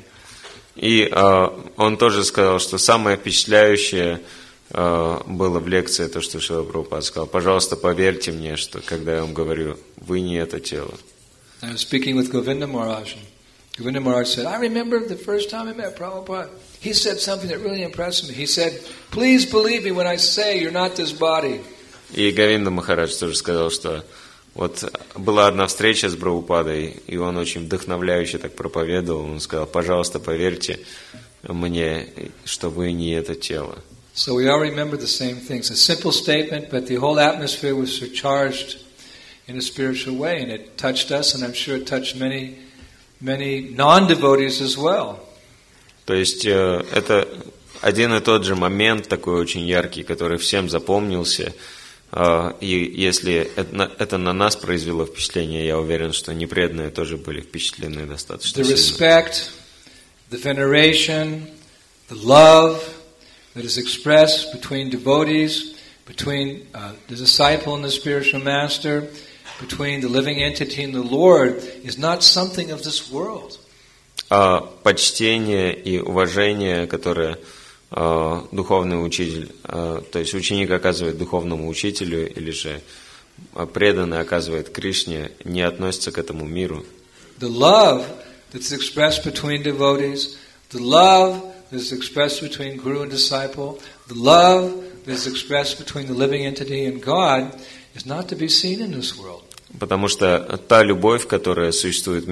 И э, он тоже сказал, что самое впечатляющее э, было в лекции то, что Шрила Прабхупада сказал, пожалуйста, поверьте мне, что когда я вам говорю, вы не это тело. I was speaking with Govinda Maharaj. and Govinda Maharaj said, I remember the first time I met Prabhupada. He said something that really impressed me. He said, please believe me when I say you're not this body. И Говинда Махарадж тоже сказал, что вот была одна встреча с Прабхупадой, и он очень вдохновляюще так проповедовал. Он сказал, пожалуйста, поверьте мне, что вы не это тело. So we all remember the same things. A simple statement, but the whole atmosphere was surcharged in a spiritual way, and it touched us, and I'm sure it touched many, many non-devotees as well. То есть э, это один и тот же момент, такой очень яркий, который всем запомнился. Э, и если это, это на нас произвело впечатление, я уверен, что непреданные тоже были впечатлены достаточно The сильно. respect, the veneration, the love that is expressed between devotees, between uh, the disciple and the spiritual master, between the living entity and the Lord, is not something of this world. А почтение и уважение, которое э, духовный учитель, э, то есть ученик оказывает духовному учителю, или же преданный оказывает Кришне, не относится к этому миру. The love that's expressed between devotees, the love that's expressed between guru and disciple, the love that's expressed between the living entity and God, is not to be seen in this world. Потому что та любовь, которая существует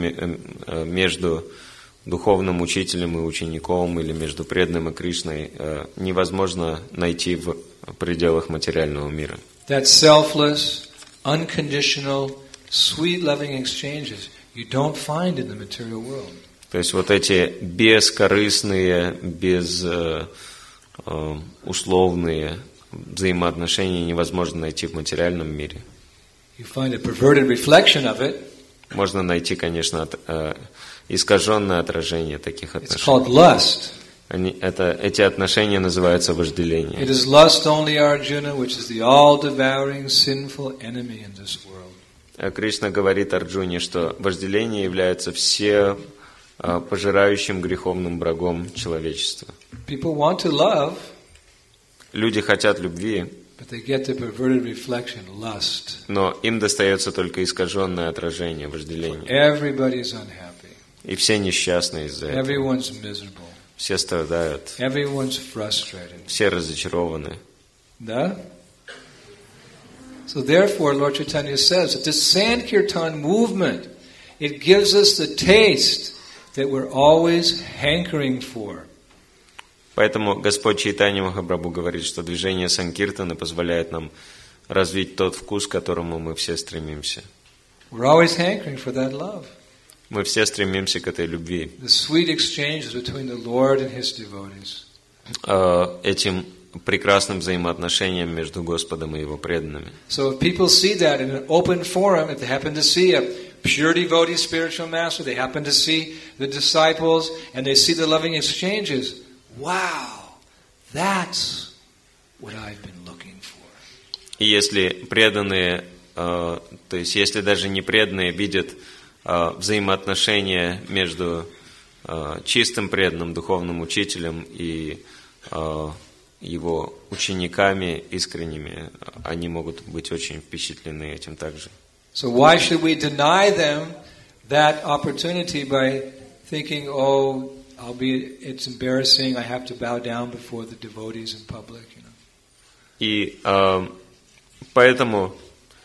между духовным учителем и учеником, или между преданным и Кришной, невозможно найти в пределах материального мира. That selfless, unconditional, sweet, loving exchanges you don't find in the material world. То есть вот эти бескорыстные, безусловные взаимоотношения невозможно найти в материальном мире. You find a perverted reflection of it. Можно найти, конечно, от, э, искаженное отражение таких It's отношений. called lust. Они, это, эти отношения называются It вожделение. is lust only, Arjuna, which is the all-devouring, sinful enemy in this world. А Кришна говорит Арджуне, что вожделение является все э, пожирающим греховным врагом человечества. People want to love, Люди хотят любви, but they get the perverted reflection, lust. но им достается только искаженное отражение вожделения. Everybody's unhappy. И все несчастны из-за этого. Everyone's miserable. Все страдают, Everyone's frustrated. все разочарованы. Да? So therefore, Lord Chaitanya says that this Sankirtan movement it gives us the taste that we're always hankering for. Поэтому Господь Чайтанья Махапрабху говорит, что движение Санкиртаны позволяет нам развить тот вкус, к которому мы все стремимся. We're always hankering for that love. Мы все стремимся к этой любви. The sweet exchanges between the Lord and His devotees. Этим прекрасным взаимоотношениям между Господом и Его преданными. So if people see that in an open forum, if they happen to see a pure devotee spiritual master, they happen to see the disciples, and they see the loving exchanges, wow, that's what I've been looking for. И если преданные, то есть если даже не преданные видят взаимоотношения между чистым преданным духовным учителем и его учениками искренними, они могут быть очень впечатлены этим также. So why should we deny them that opportunity by thinking, oh, I'll be, it's embarrassing, I have to bow down before the devotees in public, you know? И э, поэтому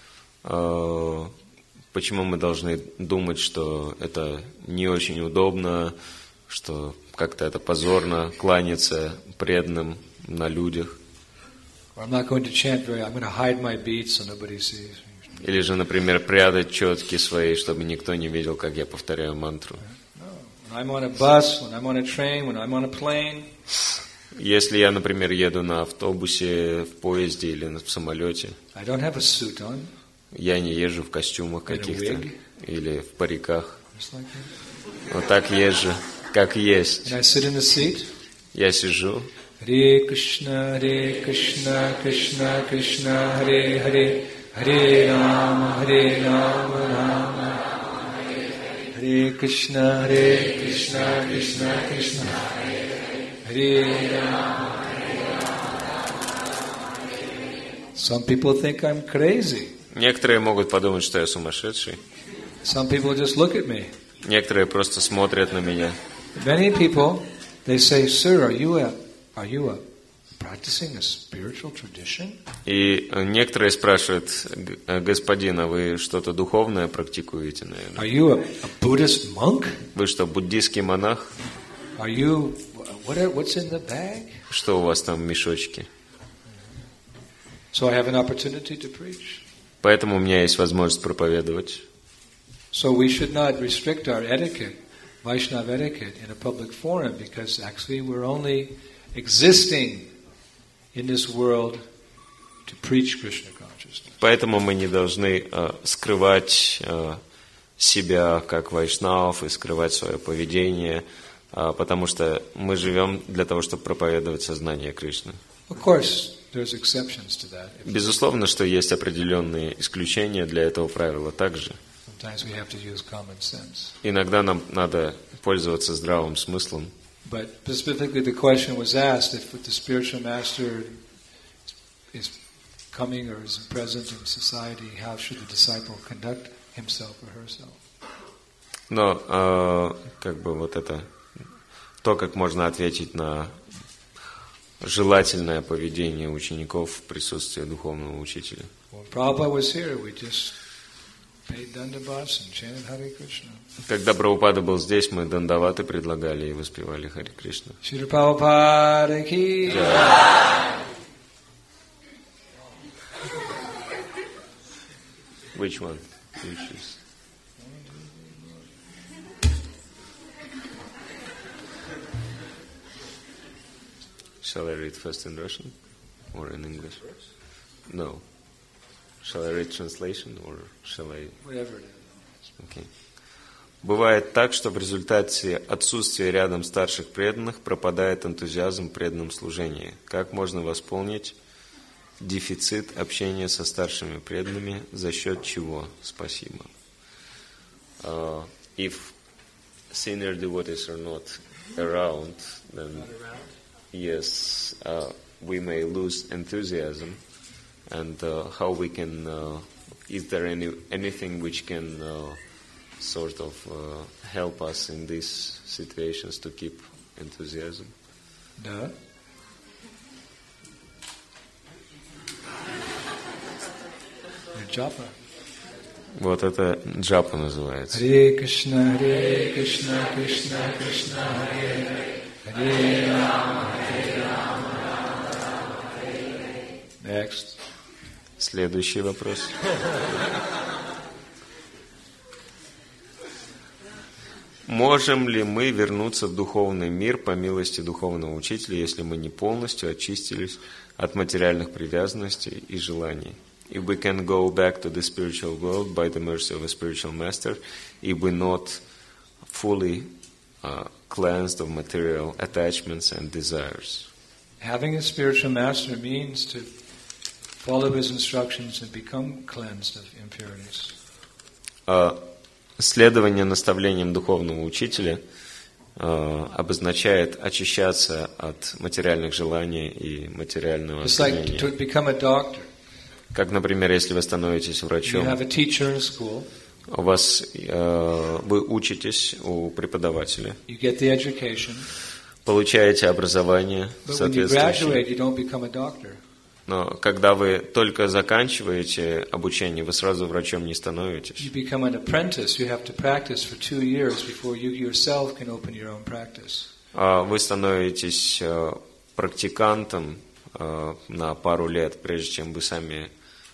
э, почему мы должны думать, что это не очень удобно, что как-то это позорно кланяться преданным на людях. I'm not going to chant very, I'm going to hide my beads so nobody sees. Или же, например, прятать четки свои, чтобы никто не видел, как я повторяю мантру. When I'm on a bus, when I'm on a train, when I'm on a plane. Если я, например, еду на автобусе, в поезде или в самолете, I don't have a suit on. Я не езжу в костюмах каких-то или в париках. Like вот так езжу, как есть. And I sit in the seat. Я сижу. Hare Krishna, Hare Krishna, Krishna Krishna, Hare Hare, Hare Rama, Hare Rama, Rama Hare Krishna, Hare Krishna, Krishna Krishna, Hare Rama. Some people think I'm crazy. Некоторые могут подумать, что я сумасшедший. Some people just look at me. Некоторые просто смотрят на меня. Many people, they say, "Sir, are you a, are you a practicing a spiritual tradition?" И некоторые спрашивают: господин, а вы что-то духовное практикуете, наверное? Are you a, a Buddhist monk? Вы что, буддийский монах? Are you what? Are, what's in the bag? Что у вас там в мешочке? So I have an opportunity to preach. Поэтому у меня есть возможность проповедовать. So we should not restrict our etiquette, Vaishnava etiquette, in a public forum, because actually we're only existing in this world to preach Krishna consciousness. Поэтому мы не должны э, скрывать э, себя как вайшнавов и скрывать свое поведение, э, потому что мы живем для того, чтобы проповедовать сознание Кришны. Of course, there's exceptions to that. Безусловно, что есть определенные исключения для этого правила также. Sometimes we have to use common sense. Иногда нам надо пользоваться здравым смыслом. But specifically the question was asked if the spiritual master is coming or is present in society, how should the disciple conduct himself or herself? Но э, как бы вот это то, как можно ответить на желательное поведение учеников в присутствии духовного учителя. When Prabhupada was here, we just paid dandavats and chanted Hare Krishna. Когда Прабхупада был здесь, мы дандаваты предлагали и воспевали Харе Кришна. Shri Prabhupada ki jai. Which one? You choose. Shall I read first in Russian or in English? No. Shall I read translation or shall I? Whatever it is. Okay. Бывает так, что в результате отсутствия рядом старших преданных пропадает энтузиазм в преданном служении. Как можно восполнить дефицит общения со старшими преданными, за счет чего? Спасибо. Uh, if senior devotees are not around, then yes, uh, we may lose enthusiasm. And uh, how we can, uh, is there any anything which can uh, sort of uh, help us in these situations to keep enthusiasm? Да. Japa. Вот это джапа называется. Харе Кришна, Харе Кришна, Кришна Кришна, Харе Харе Рама, Харе Рама, Рама Рама, Харе Харе. Next. Следующий вопрос. Можем ли мы вернуться в духовный мир по милости духовного учителя, если мы не полностью очистились от материальных привязанностей и желаний? If we can go back to the spiritual world by the mercy of a spiritual master, if we're not fully uh, cleansed of material attachments and desires. Having a spiritual master means to follow his instructions and become cleansed of impurities. Uh, Следование наставлениям духовного учителя uh, обозначает очищаться от материальных желаний и материального It's like to become a doctor. Как, например, если вы становитесь врачом, You have a teacher in a school. у вас uh, вы учитесь у преподавателя, You get the education. получаете образование But when you graduate, соответствующее. you don't become a doctor. Но когда вы только заканчиваете обучение, вы сразу врачом не становитесь. You become an apprentice. You have to practice for two years before you yourself can open your own practice. Вы становитесь практикантом на пару лет, прежде чем вы сами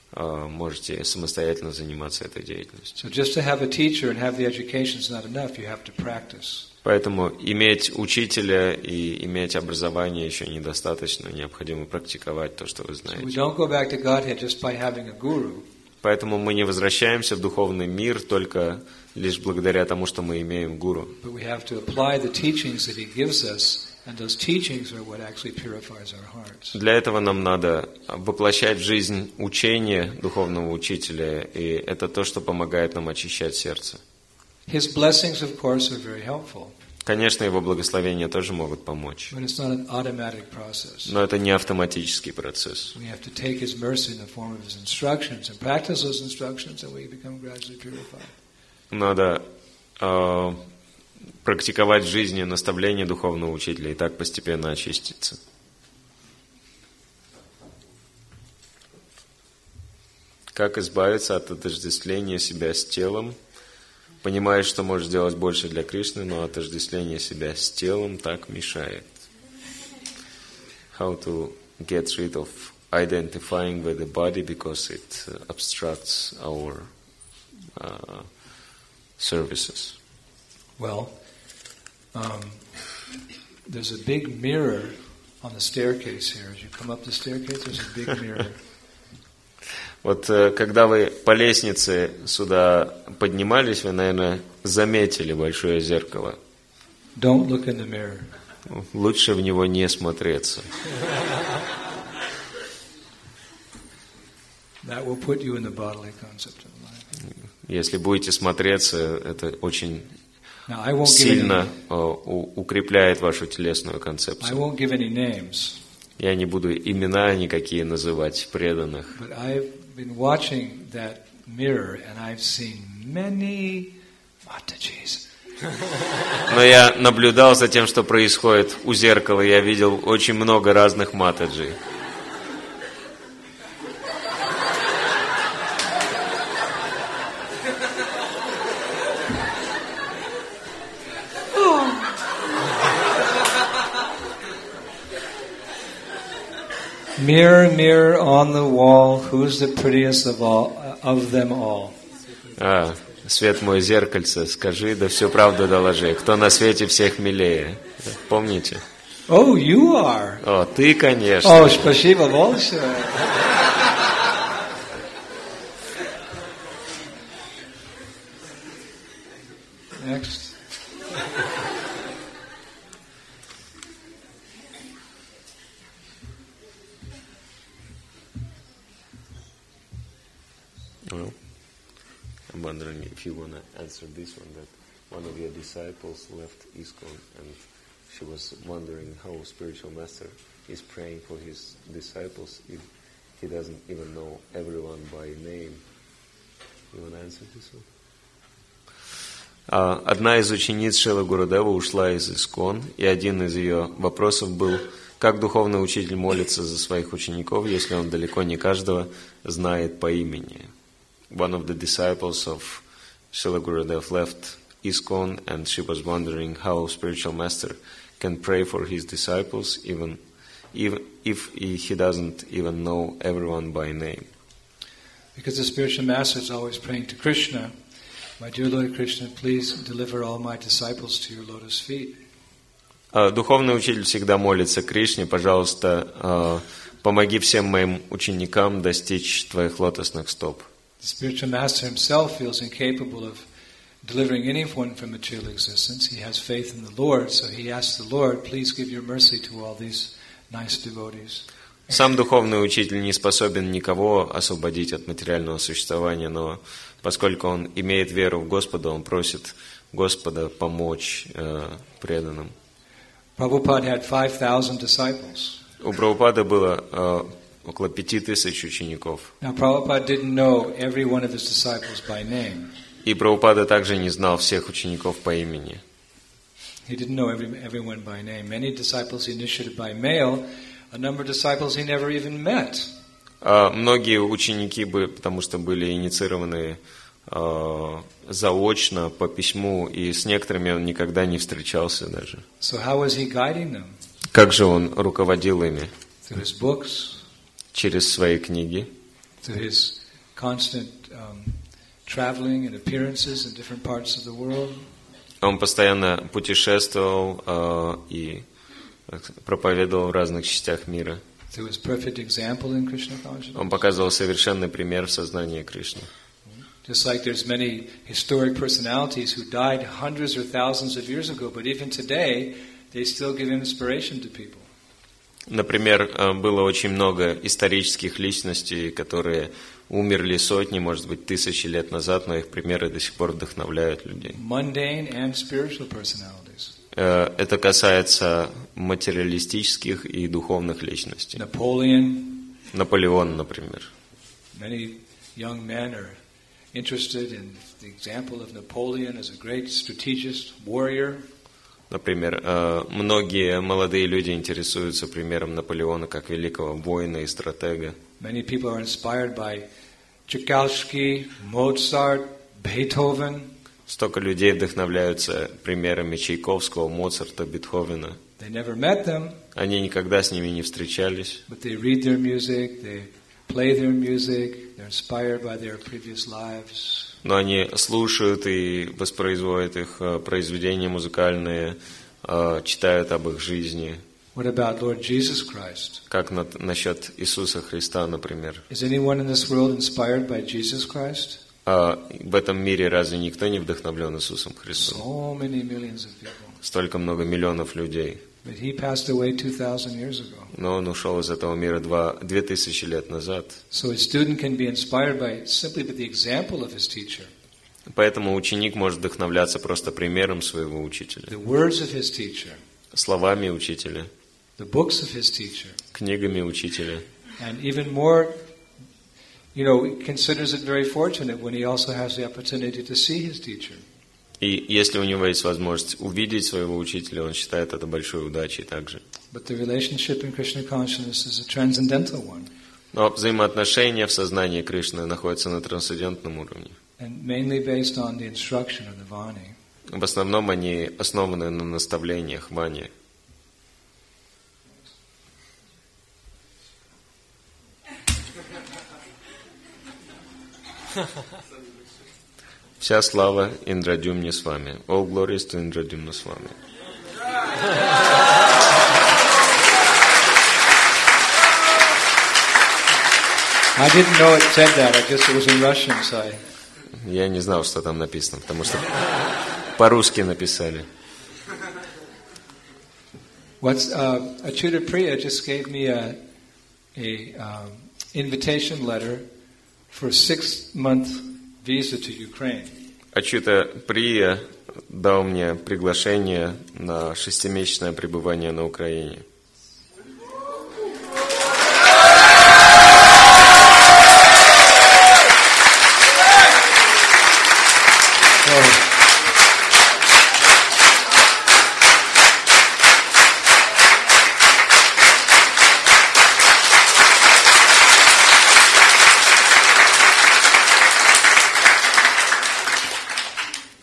можете самостоятельно заниматься этой деятельностью. So just to have a teacher and have the education is not enough. You have to practice. Поэтому иметь учителя и иметь образование еще недостаточно, необходимо практиковать то, что вы So we знаете. don't go back to Godhead just by having a guru. Поэтому мы не возвращаемся в духовный мир только лишь благодаря тому, что мы имеем гуру. But we have to apply the teachings that he gives us, and those teachings are what actually purifies our hearts. Для этого нам надо воплощать в жизнь учение духовного учителя, и это то, что помогает нам очищать сердце. His blessings, of course, are very helpful. Конечно, его благословения тоже могут помочь. But it's not an automatic process. Но это не автоматический процесс. We have to take his mercy in the form of his instructions and practice those instructions, and we become gradually purified. Надо э, практиковать в жизни наставления духовного учителя и так постепенно очиститься. Как избавиться от отождествления себя с телом? Понимаешь, что можешь сделать больше для Кришны, но отождествление себя с телом так мешает. How to get rid of identifying with the body because it obstructs our uh, services. Well, um, there's a big mirror on the staircase here. As you come up the staircase, there's a big mirror. Вот когда вы по лестнице сюда поднимались, вы, наверное, заметили большое зеркало. Don't look in the mirror. Лучше в него не смотреться. That will put you in the bodily concept of life. Если будете смотреться, это очень Now, I won't give сильно any, uh, укрепляет вашу телесную I концепцию. won't give any names, Я не буду имена никакие называть преданных. but I've been watching that mirror and I've seen many Matajis. Но я наблюдал за тем, что происходит у зеркала. Я видел очень много разных матаджи. Mirror, mirror on the wall, who's the prettiest of all of them all? А, свет мой зеркальце, скажи, да всю правду доложи. Кто на свете всех милее? Помните? Oh, you are. О, ты, конечно. Oh, спасибо большое. Next. Well, I'm wondering if you want to answer this one, that one of your disciples left ISKCON and she was wondering how a spiritual master is praying for his disciples if he doesn't even know everyone by name. You want to answer this one? Одна из учениц Шрилы Гурудева ушла из ISKCON, и один из ее вопросов был, как духовный учитель молится за своих учеников, если он далеко не каждого знает по имени. one of the disciples of Srila Gurudev left ISKCON, and she was wondering how spiritual master can pray for his disciples even, even if he, he doesn't even know everyone by name. Because the spiritual master is always praying to Krishna, my dear Lord Krishna, please deliver all my disciples to your lotus feet. Духовный учитель всегда молится Кришне, пожалуйста, помоги всем моим ученикам достичь твоих лотосных стоп. The spiritual master himself feels incapable of delivering anyone from material existence. He has faith in the Lord, so he asks the Lord, please give your mercy to all these nice devotees. Сам духовный учитель не способен никого освободить от материального существования, но поскольку он имеет веру в Господа, он просит Господа помочь э, преданным. Prabhupada had five thousand disciples. У Прабхупады было э, около пяти тысяч учеников. Now Prabhupada didn't know every one of his disciples by name. И Прабхупада также не знал всех учеников по имени. He didn't know every, everyone by name. Many disciples he initiated by mail. A number of disciples he never even met. Uh, многие ученики, бы, потому что были инициированы uh, заочно по письму, и с некоторыми он никогда не встречался даже. So how was he guiding them? Как же он руководил ими? Through his books, через свои книги, through his constant um, traveling and appearances in different parts of the world. Он постоянно путешествовал uh, и проповедовал в разных частях мира. Он показывал совершенный пример в сознании Кришны. Just like there's many historic personalities who died hundreds or thousands of years ago, but even today they still give inspiration to people. Например, было очень много исторических личностей, которые умерли сотни, может быть, тысячи лет назад, но их примеры до сих пор вдохновляют людей. Mundane and spiritual personalities. Это касается материалистических и духовных личностей. Napoleon. Наполеон, например. Many young men are interested in the example of Napoleon as a great strategist, warrior. Например, многие молодые люди интересуются примером Наполеона как великого воина и стратега. Many people are inspired by Tchaikovsky, Mozart, Beethoven. Столько людей вдохновляются примерами Чайковского, Моцарта, Бетховена. They never met them, Они никогда с ними не встречались. but they read their music, they play their music, they're inspired by their previous lives. Но они слушают и воспроизводят их произведения музыкальные, читают об их жизни. What about Lord Jesus Christ? Как на, насчет Иисуса Христа, например? Is anyone in this world inspired by Jesus Christ? А в этом мире разве никто не вдохновлен Иисусом Христом? So many millions of people. Столько много миллионов людей. But he passed away two thousand years ago. Но он ушел из этого мира два, две тысячи лет назад. So a student can be inspired by simply by the example of his teacher. Поэтому ученик может вдохновляться просто примером своего учителя. The words of his teacher. Словами учителя. The books of his teacher. Книгами учителя. And even more, you know, considers it very fortunate when he also has the opportunity to see his teacher. И если у него есть возможность увидеть своего учителя, он считает это большой удачей также. But the relationship in Krishna consciousness is a transcendental one. Но взаимоотношения в сознании Кришны находятся на трансцендентном уровне. And mainly based on the instruction of the Vani. В основном они основаны на наставлениях Вани. Вся слава Индрадюмне с вами. All glories to Индрадюмна с вами. I didn't know it said that. I guess it was in Russian, so I... Я не знал, что там написано, потому что по-русски написали. What's uh, Achyuta Priya just gave me a a um, invitation letter for a six-month visa to Ukraine. Achyuta Priya дал мне приглашение на шестимесячное пребывание на Украине.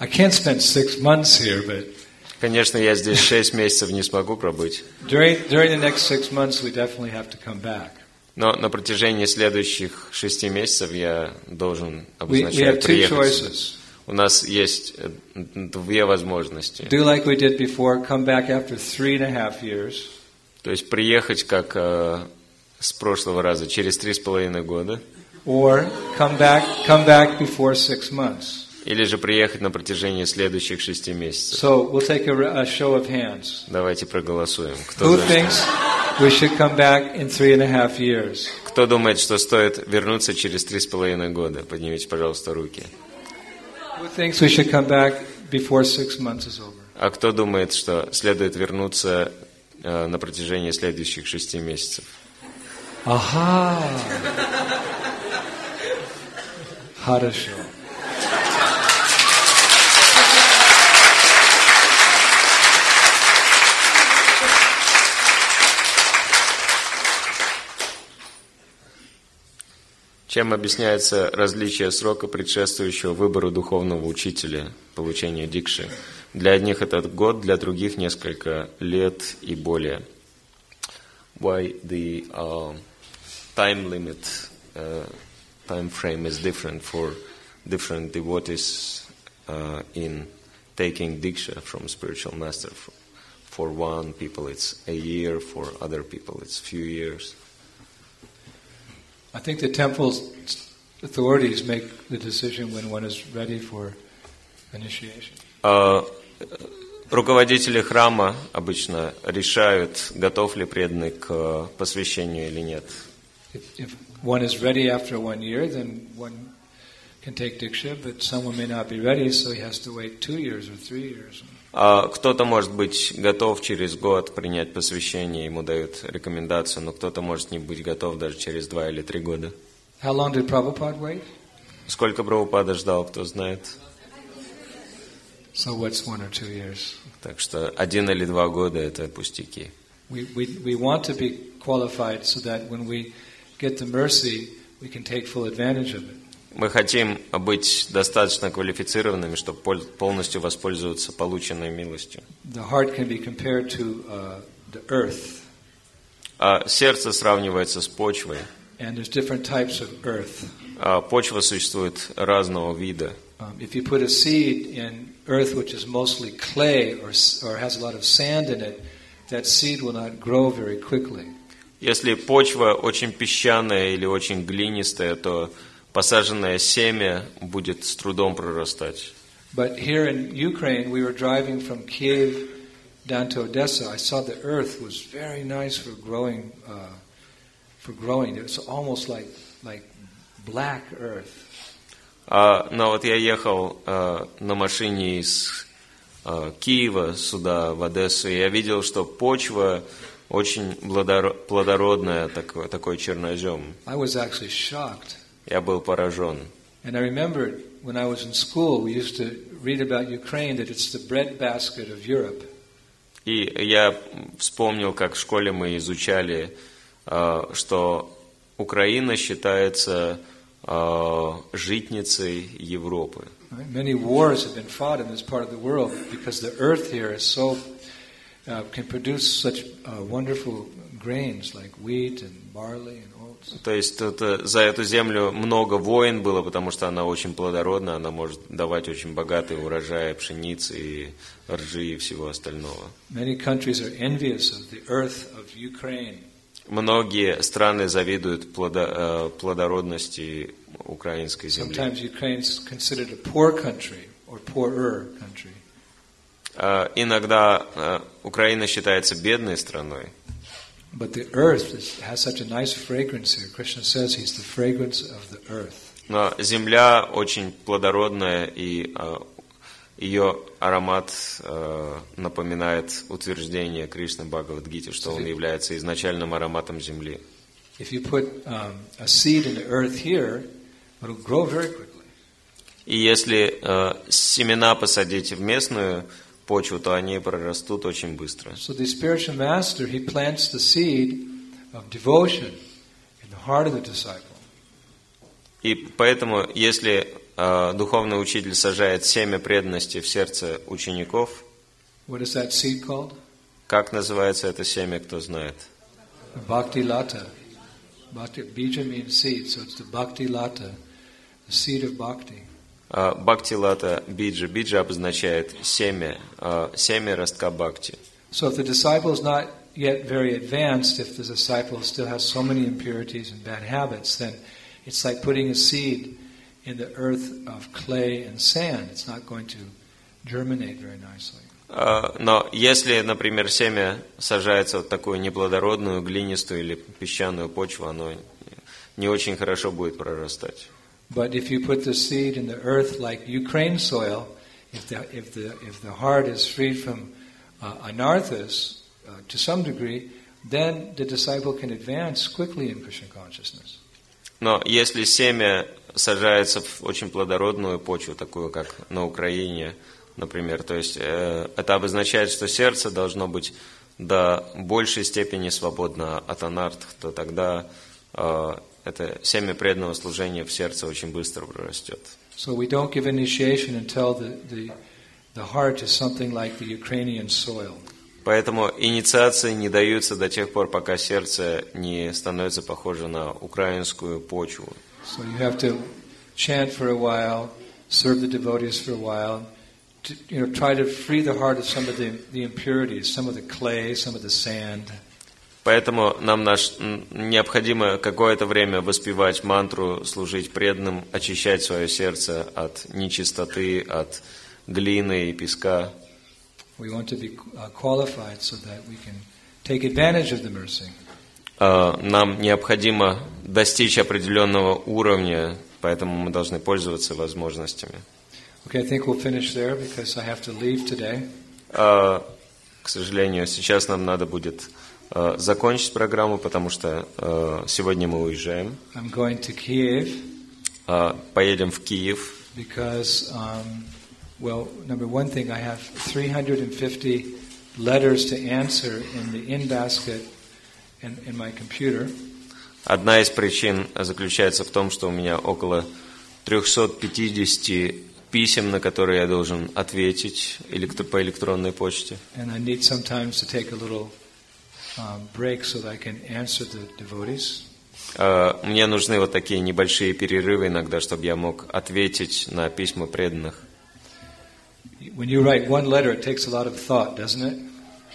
I can't spend six months here, but Конечно, я здесь шесть месяцев не смогу пробыть, during during the next six months, we definitely have to come back. но на протяжении следующих шести месяцев я должен We, we have обозначать two приехать сюда. choices. У нас есть э, две возможности. Do like we did before, come back after three and a half years, То есть приехать, как э, с прошлого раза, через три с половиной года, or come back come back before six months. или же приехать на протяжении следующих шести месяцев. So we'll take a, a show of hands. Давайте проголосуем. Кто, Who за- thinks we should come back in three and a half years? Кто думает, что стоит вернуться через три с половиной года? Поднимите, пожалуйста, руки. Who thinks we should come back before six months is over? А кто думает, что следует вернуться э, на протяжении следующих шести месяцев? Aha! Хорошо. Чем объясняется различие срока, предшествующего выбору духовного учителя, получению дикши? Для одних это год, для других несколько лет и более. Why the uh, time limit, uh, time frame is different for different devotees uh, in taking diksha from spiritual master. For, for one people it's a year, for other people it's few years. I think the temple's authorities make the decision when one is ready for initiation. Uh, руководители храма обычно решают, готов ли преданный к посвящению или нет. If, if one is ready after one year, then one can take diksha, but someone may not be ready, so he has to wait two years or three years. А кто-то может быть готов через год принять посвящение, ему дают рекомендацию, но кто-то может не быть готов даже через два или три года. How long did Prabhupada wait? Сколько Прабхупада ждал, кто знает? So what's one or two years? Так что один или два года – это пустяки. We, we, we want to be qualified so that when we get the mercy, we can take full advantage of it. Мы хотим быть достаточно квалифицированными, чтобы полностью воспользоваться полученной милостью. The heart can be compared to uh, the earth, А сердце сравнивается с почвой. and there's different types of earth. А почва существует разного вида. Um, if you put a seed in earth which is mostly clay or, or has a lot of sand in it, that seed will not grow very quickly. Если почва очень песчаная или очень глинистая, то посаженное семя будет с трудом прорастать. But here in Ukraine, we were driving from Kiev down to Odessa. I saw the earth was very nice for growing. Uh, for growing, it's almost like like black earth. А, но вот я ехал а, на машине из а, Киева сюда, в Одессу, и я видел, что почва очень плодородная, такой, такой чернозем. I was actually shocked. Я был поражен. And I remembered when I was in school, we used to read about Ukraine that it's the breadbasket of Europe. И я вспомнил, как в школе мы изучали, а, что Украина считается а, житницей Европы. Many wars have been fought in this part of the world because the earth here is so uh, can produce such uh, wonderful grains like wheat and barley and oats. То есть это, за эту землю много войн было, потому что она очень плодородна, она может давать очень богатый урожай пшеницы и ржи и всего остального. Many countries are envious of the earth of Ukraine. Многие страны завидуют плодо, плодородности украинской земли. Sometimes Ukraine is considered a poor country or poorer country. Иногда Украина считается бедной страной. But the earth is, has such a nice fragrance here. Krishna says he's the fragrance of the earth. Но земля очень плодородная, и uh, ее аромат uh, напоминает утверждение Кришны в Бхагавад-гите, что он является изначальным ароматом земли. If you put um, a seed in the earth here, it'll grow very quickly. И если uh, семена посадить в местную почву, то они прорастут очень быстро. So the spiritual master, he plants the seed of devotion in the heart of the disciple. И поэтому, если э, духовный учитель сажает семя преданности в сердце учеников, what is that seed called? как называется это семя, кто знает? Bhakti lata. Bhakti, bija means seed, so it's the bhakti lata, the seed of bhakti. Бхакти лата биджа. Биджа обозначает семя, э, семя ростка бхакти. So if the disciple is not yet very advanced, if the disciple still has so many impurities and bad habits, then it's like putting a seed in the earth of clay and sand. It's not going to germinate very nicely. Но если, например, семя сажается в такую неплодородную, глинистую или песчаную почву, оно не очень хорошо будет прорастать. But if you put the seed in the earth like Ukraine soil, if the if the if the heart is freed from uh, anarthas uh, to some degree, then the disciple can advance quickly in Krishna consciousness. Но если семя сажается в очень плодородную почву, такую как на Украине, например, то есть э, это обозначает, что сердце должно быть до большей степени свободно от анарт, то тогда э, это семя преданного служения в сердце очень быстро прорастет. So we don't give initiation until the, the, the heart is something like the Ukrainian soil. Поэтому инициации не даются до тех пор, пока сердце не становится похоже на украинскую почву. So you have to chant for a while, serve the devotees for a while, to, you know, try to free the heart of some of the, the impurities, some of the clay, some of the sand. Поэтому нам наш, необходимо какое-то время воспевать мантру, служить преданным, очищать свое сердце от нечистоты, от глины и песка. We want to be qualified so that we can take advantage of the mercy. Нам необходимо достичь определенного уровня, поэтому мы должны пользоваться возможностями. Okay, I think we'll finish there because I have to leave today. К сожалению, сейчас нам надо будет закончить программу, потому что сегодня мы уезжаем. I'm going to Kiev. Поедем в Киев. Because, um, well, number one thing, I have three hundred fifty letters to answer in the in basket in, in my computer. Одна из причин заключается в том, что у меня около триста пятьдесят писем, на которые я должен ответить по электронной почте. And I need sometimes to take a little um, break so that I can answer the devotees. Мне нужны вот такие небольшие перерывы иногда, чтобы я мог ответить на письма преданных. When you write one letter, it takes a lot of thought, doesn't it?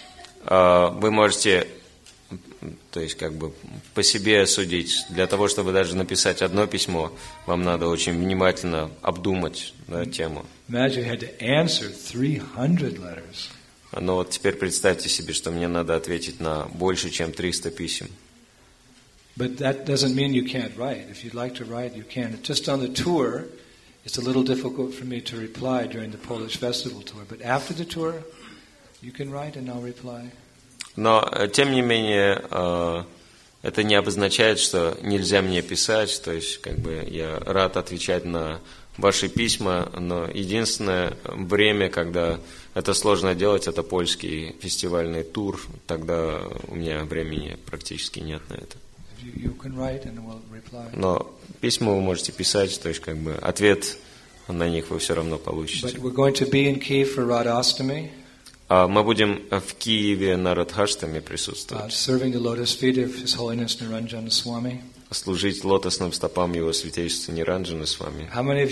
Вы можете, то есть как бы по себе судить. Для того, чтобы даже написать одно письмо, вам надо очень внимательно обдумать, да, тему. Imagine you had to answer three hundred letters. Но вот теперь представьте себе, что мне надо ответить на больше, чем триста писем. But that doesn't mean you can't write. If you'd like to write, you can. Just on the tour, it's a little difficult for me to reply during the Polish festival tour. But after the tour, you can write and I'll reply. Но, тем не менее, это не обозначает, что нельзя мне писать. То есть, как бы, я рад отвечать на ваши письма, но единственное время, когда это сложно делать, это польский фестивальный тур. Тогда у меня времени практически нет на это. Но письма вы можете писать, то есть как бы ответ на них вы все равно получите. А мы будем в Киеве на Радхаштаме присутствовать. Служить лотосным стопам Его Святейшества Ниранджана Свами.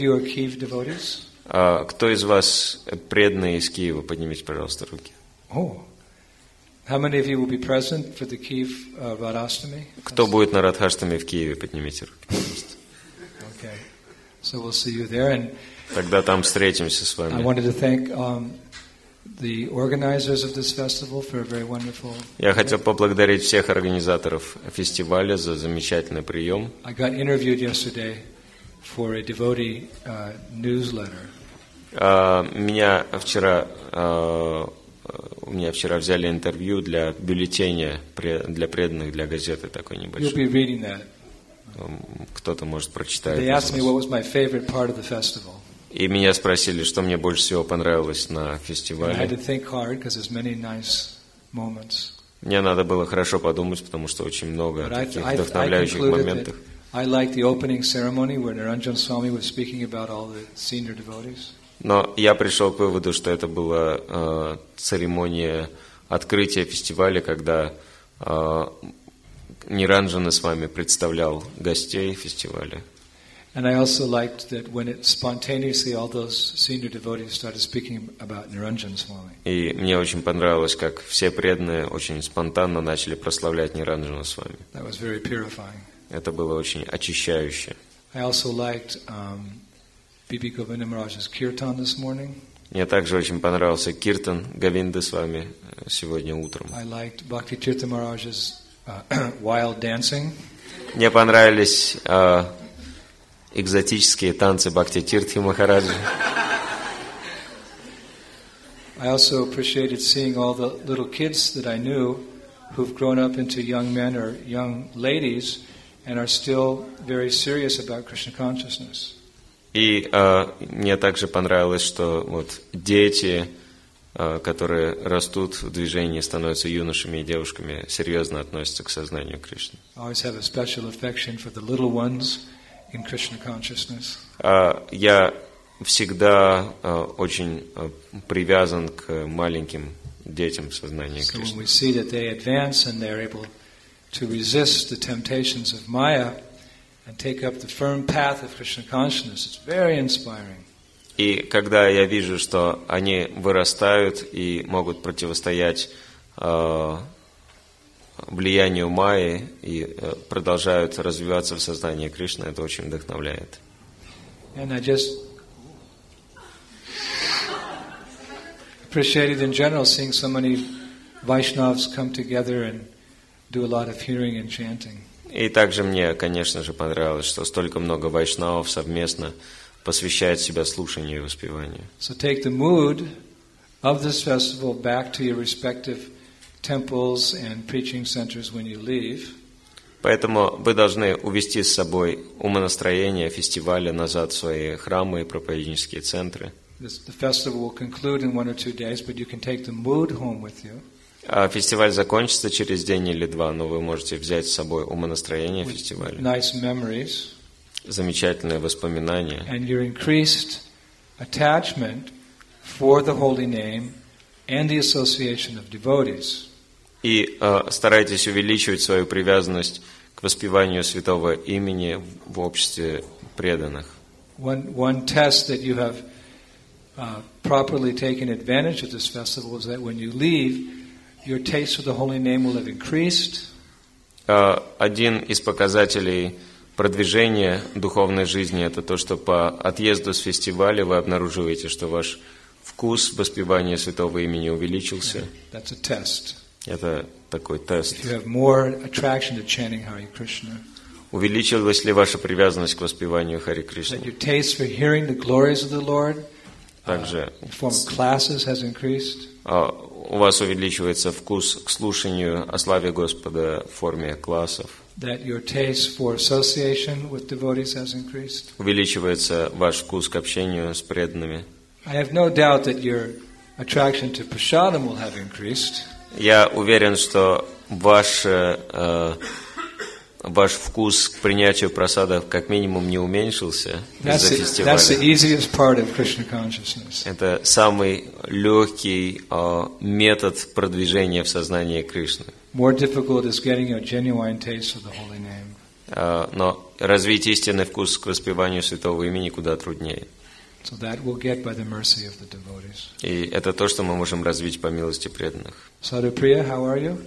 А кто из вас преданный из Киева? Поднимите, пожалуйста, руки. How many of you will be present for the Kiev uh, Radhastami? Кто будет на Радхаштаме в Киеве? Поднимите руки, пожалуйста. Okay, so we'll see you there. And тогда там встретимся с вами. I wanted to thank um, the organizers of this festival for a very wonderful. Я хотел поблагодарить всех организаторов фестиваля за замечательный прием. I got interviewed yesterday for a devotee uh, newsletter. Uh, меня вчера uh, У меня вчера взяли интервью для бюллетеня для преданных, для газеты такой небольшой. You'll be reading that. Кто-то может прочитать. They asked me what was my favorite part of the festival. И меня спросили, что мне больше всего понравилось на фестивале. I had to think hard because there's many nice moments. Мне надо было хорошо подумать, потому что очень много таких вдохновляющих моментов. I liked the opening ceremony where Niranjan Swami was speaking about all the senior devotees. Но я пришел к выводу, что это была э, церемония открытия фестиваля, когда э, Ниранджана с вами представлял гостей фестиваля. And I also liked that when it spontaneously all those senior devotees started speaking about Niranjan Swami. И мне очень понравилось, как все преданные очень спонтанно начали прославлять Ниранджана с вами. That was very purifying. Это было очень очищающе. I also liked um, Bibi Govinda Maharaj's kirtan this morning. Мне также очень понравился киртан Говинды с вами сегодня утром. I liked Bhakti Tirtha Maharaj's uh, wild dancing. Мне понравились э, экзотические танцы Бхакти Тиртхи Махараджи. I also appreciated seeing all the little kids that I knew who've grown up into young men or young ladies and are still very serious about Krishna consciousness. И э, мне также понравилось, что вот дети, э, которые растут в движении, становятся юношами и девушками, серьезно относятся к сознанию Кришны. I always have a special affection for the little ones in Krishna consciousness. Э, я всегда э, очень э, привязан к маленьким детям в сознании So when Кришны. we see that they advance and they're able to resist the temptations of Maya and take up the firm path of Krishna consciousness, it's very inspiring. И когда я вижу, что они вырастают и могут противостоять э, влиянию Майи и э, продолжают развиваться в сознании Кришны, это очень вдохновляет. And I just appreciated in general seeing so many Vaishnavas come together and do a lot of hearing and chanting. И также мне, конечно же, понравилось, что столько много вайшнавов совместно посвящает себя слушанию и воспеванию. So take the mood of this festival back to your respective temples and preaching centers when you leave. Поэтому вы должны увести с собой умонастроение фестиваля назад в свои храмы и проповеднические центры. This, the festival will conclude in one or two days, but you can take the mood home with you. А фестиваль закончится через день или два, но вы можете взять с собой умонастроение With фестиваля, nice memories замечательные воспоминания, and your increased attachment for the holy name and the association of devotees. и э, старайтесь увеличивать свою привязанность к воспеванию святого имени в обществе преданных. One, one test that you have uh, properly taken advantage of this festival is that when you leave, your taste for the holy name will have increased. Э, один из показателей продвижения духовной жизни – это то, что по отъезду с фестиваля вы обнаруживаете, что ваш вкус воспевания святого имени увеличился. That's a test. Это такой тест. If you have more attraction to chanting Hare Krishna, Увеличилась ли ваша привязанность к воспеванию Хари that Кришны? your taste for hearing the glories of the Lord Также in the form of classes has increased. а, у вас увеличивается вкус к слушанию о славе Господа в форме классов. That your taste for association with devotees has increased. Увеличивается ваш вкус к общению с преданными. I have no doubt that your attraction to prasadam will have increased. Я уверен, что ваш, э, ваш вкус к принятию просадов как минимум не уменьшился That's из-за the, фестиваля. that's the easiest part of Krishna consciousness. Это самый легкий э, метод продвижения в сознании Кришны. More difficult is getting a genuine taste for the holy name. Э, но развить истинный вкус к воспеванию святого имени куда труднее. So that we'll get by the mercy of the devotees. И это то, что мы можем развить по милости преданных. Sadhupriya, how are you?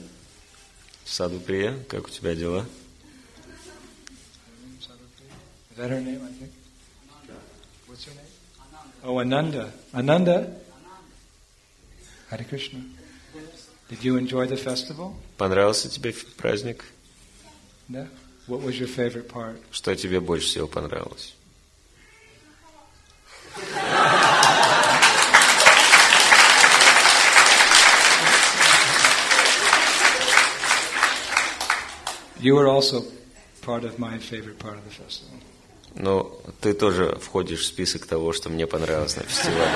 Саду Прия, как у тебя дела? Is that her name, I think? What's her name? Oh, Ananda. Ananda? Hare Krishna. Did you enjoy the festival? Понравился тебе праздник? No? What was your favorite part? Что тебе больше всего понравилось? You were also part of my favorite part of the festival. Ну, ты тоже входишь в список того, что мне понравилось на фестивале.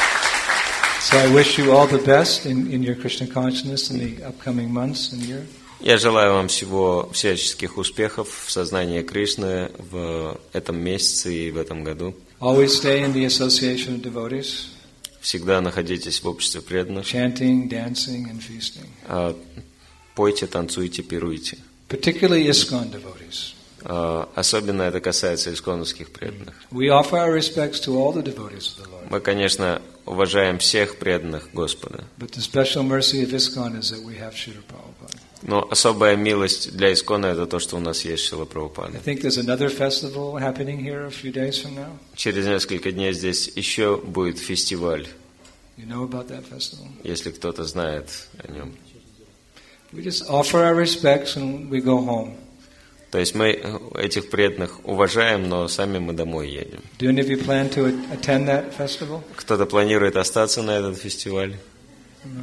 So I wish you all the best in, in your Krishna consciousness in the upcoming months and year. Я желаю вам всего всяческих успехов в сознании Кришны в этом месяце и в этом году. Always stay in the association of devotees. Всегда находитесь в обществе преданных. Chanting, dancing, and feasting. А, пойте, танцуйте, пируйте. Particularly ISKCON devotees. А, особенно это касается исконовских преданных. We offer our respects to all the devotees of the Lord. Мы, конечно, уважаем всех преданных Господа. But the special mercy of ISKCON is that we have Srila Prabhupada. Но особая милость для Искона — это то, что у нас есть Шрила Прабхупада. I think there's another festival happening here a few days from now. Через несколько дней здесь еще будет фестиваль. You know about that festival? Если кто-то знает о нем. We just offer our respects and we go home. То есть мы этих преданных уважаем, но сами мы домой едем. Do any of you plan to attend that festival? Кто-то планирует остаться на этот фестиваль? No.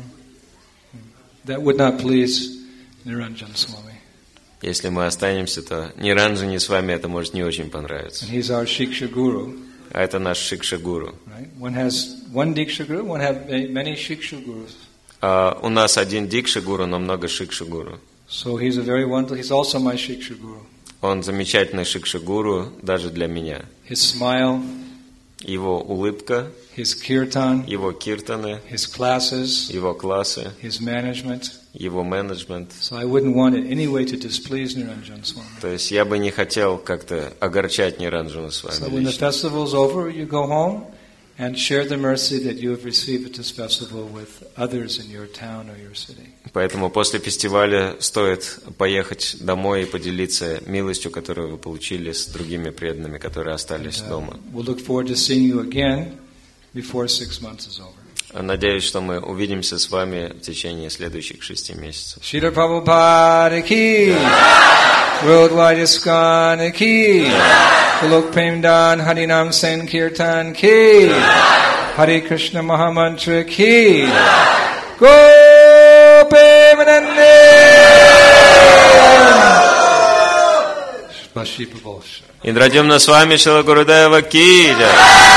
That would not please Niranjan Swami. Если мы останемся, то Ниранджане с вами это может не очень понравиться. And he's our Shiksha Guru. А это наш Шикша Гуру. Right? One has one Diksha Guru, one have many Shiksha Gurus. А у нас один Дикша Гуру, но много Шикша Гуру. So he's a very wonderful, he's also my Shiksha Guru. Он замечательный Шикша Гуру даже для меня. His smile, Его улыбка, his kirtan, его киртаны, his classes, его классы, his management. его менеджмент. So I wouldn't want it any way to displease Niranjan Swami. То есть я бы не хотел как-то огорчать Ниранджану с So вами when the лично. festival is over, you go home and share the mercy that you have received at this festival with others in your town or your city. Поэтому после фестиваля стоит поехать домой и поделиться милостью, которую вы получили с другими преданными, которые остались And, uh, дома. we'll look forward to seeing you again before six months is over. Надеюсь, что мы увидимся с вами в течение следующих шести месяцев. Srila Prabhupada ki, Worldwide ISKCON ki, Golok Premdan Harinam Sankirtan ki, Hare Krishna Mahamantra ki, Gopemanande! Спасибо большое. Индрадьюмна с вами Шрила Гурудева ки джай.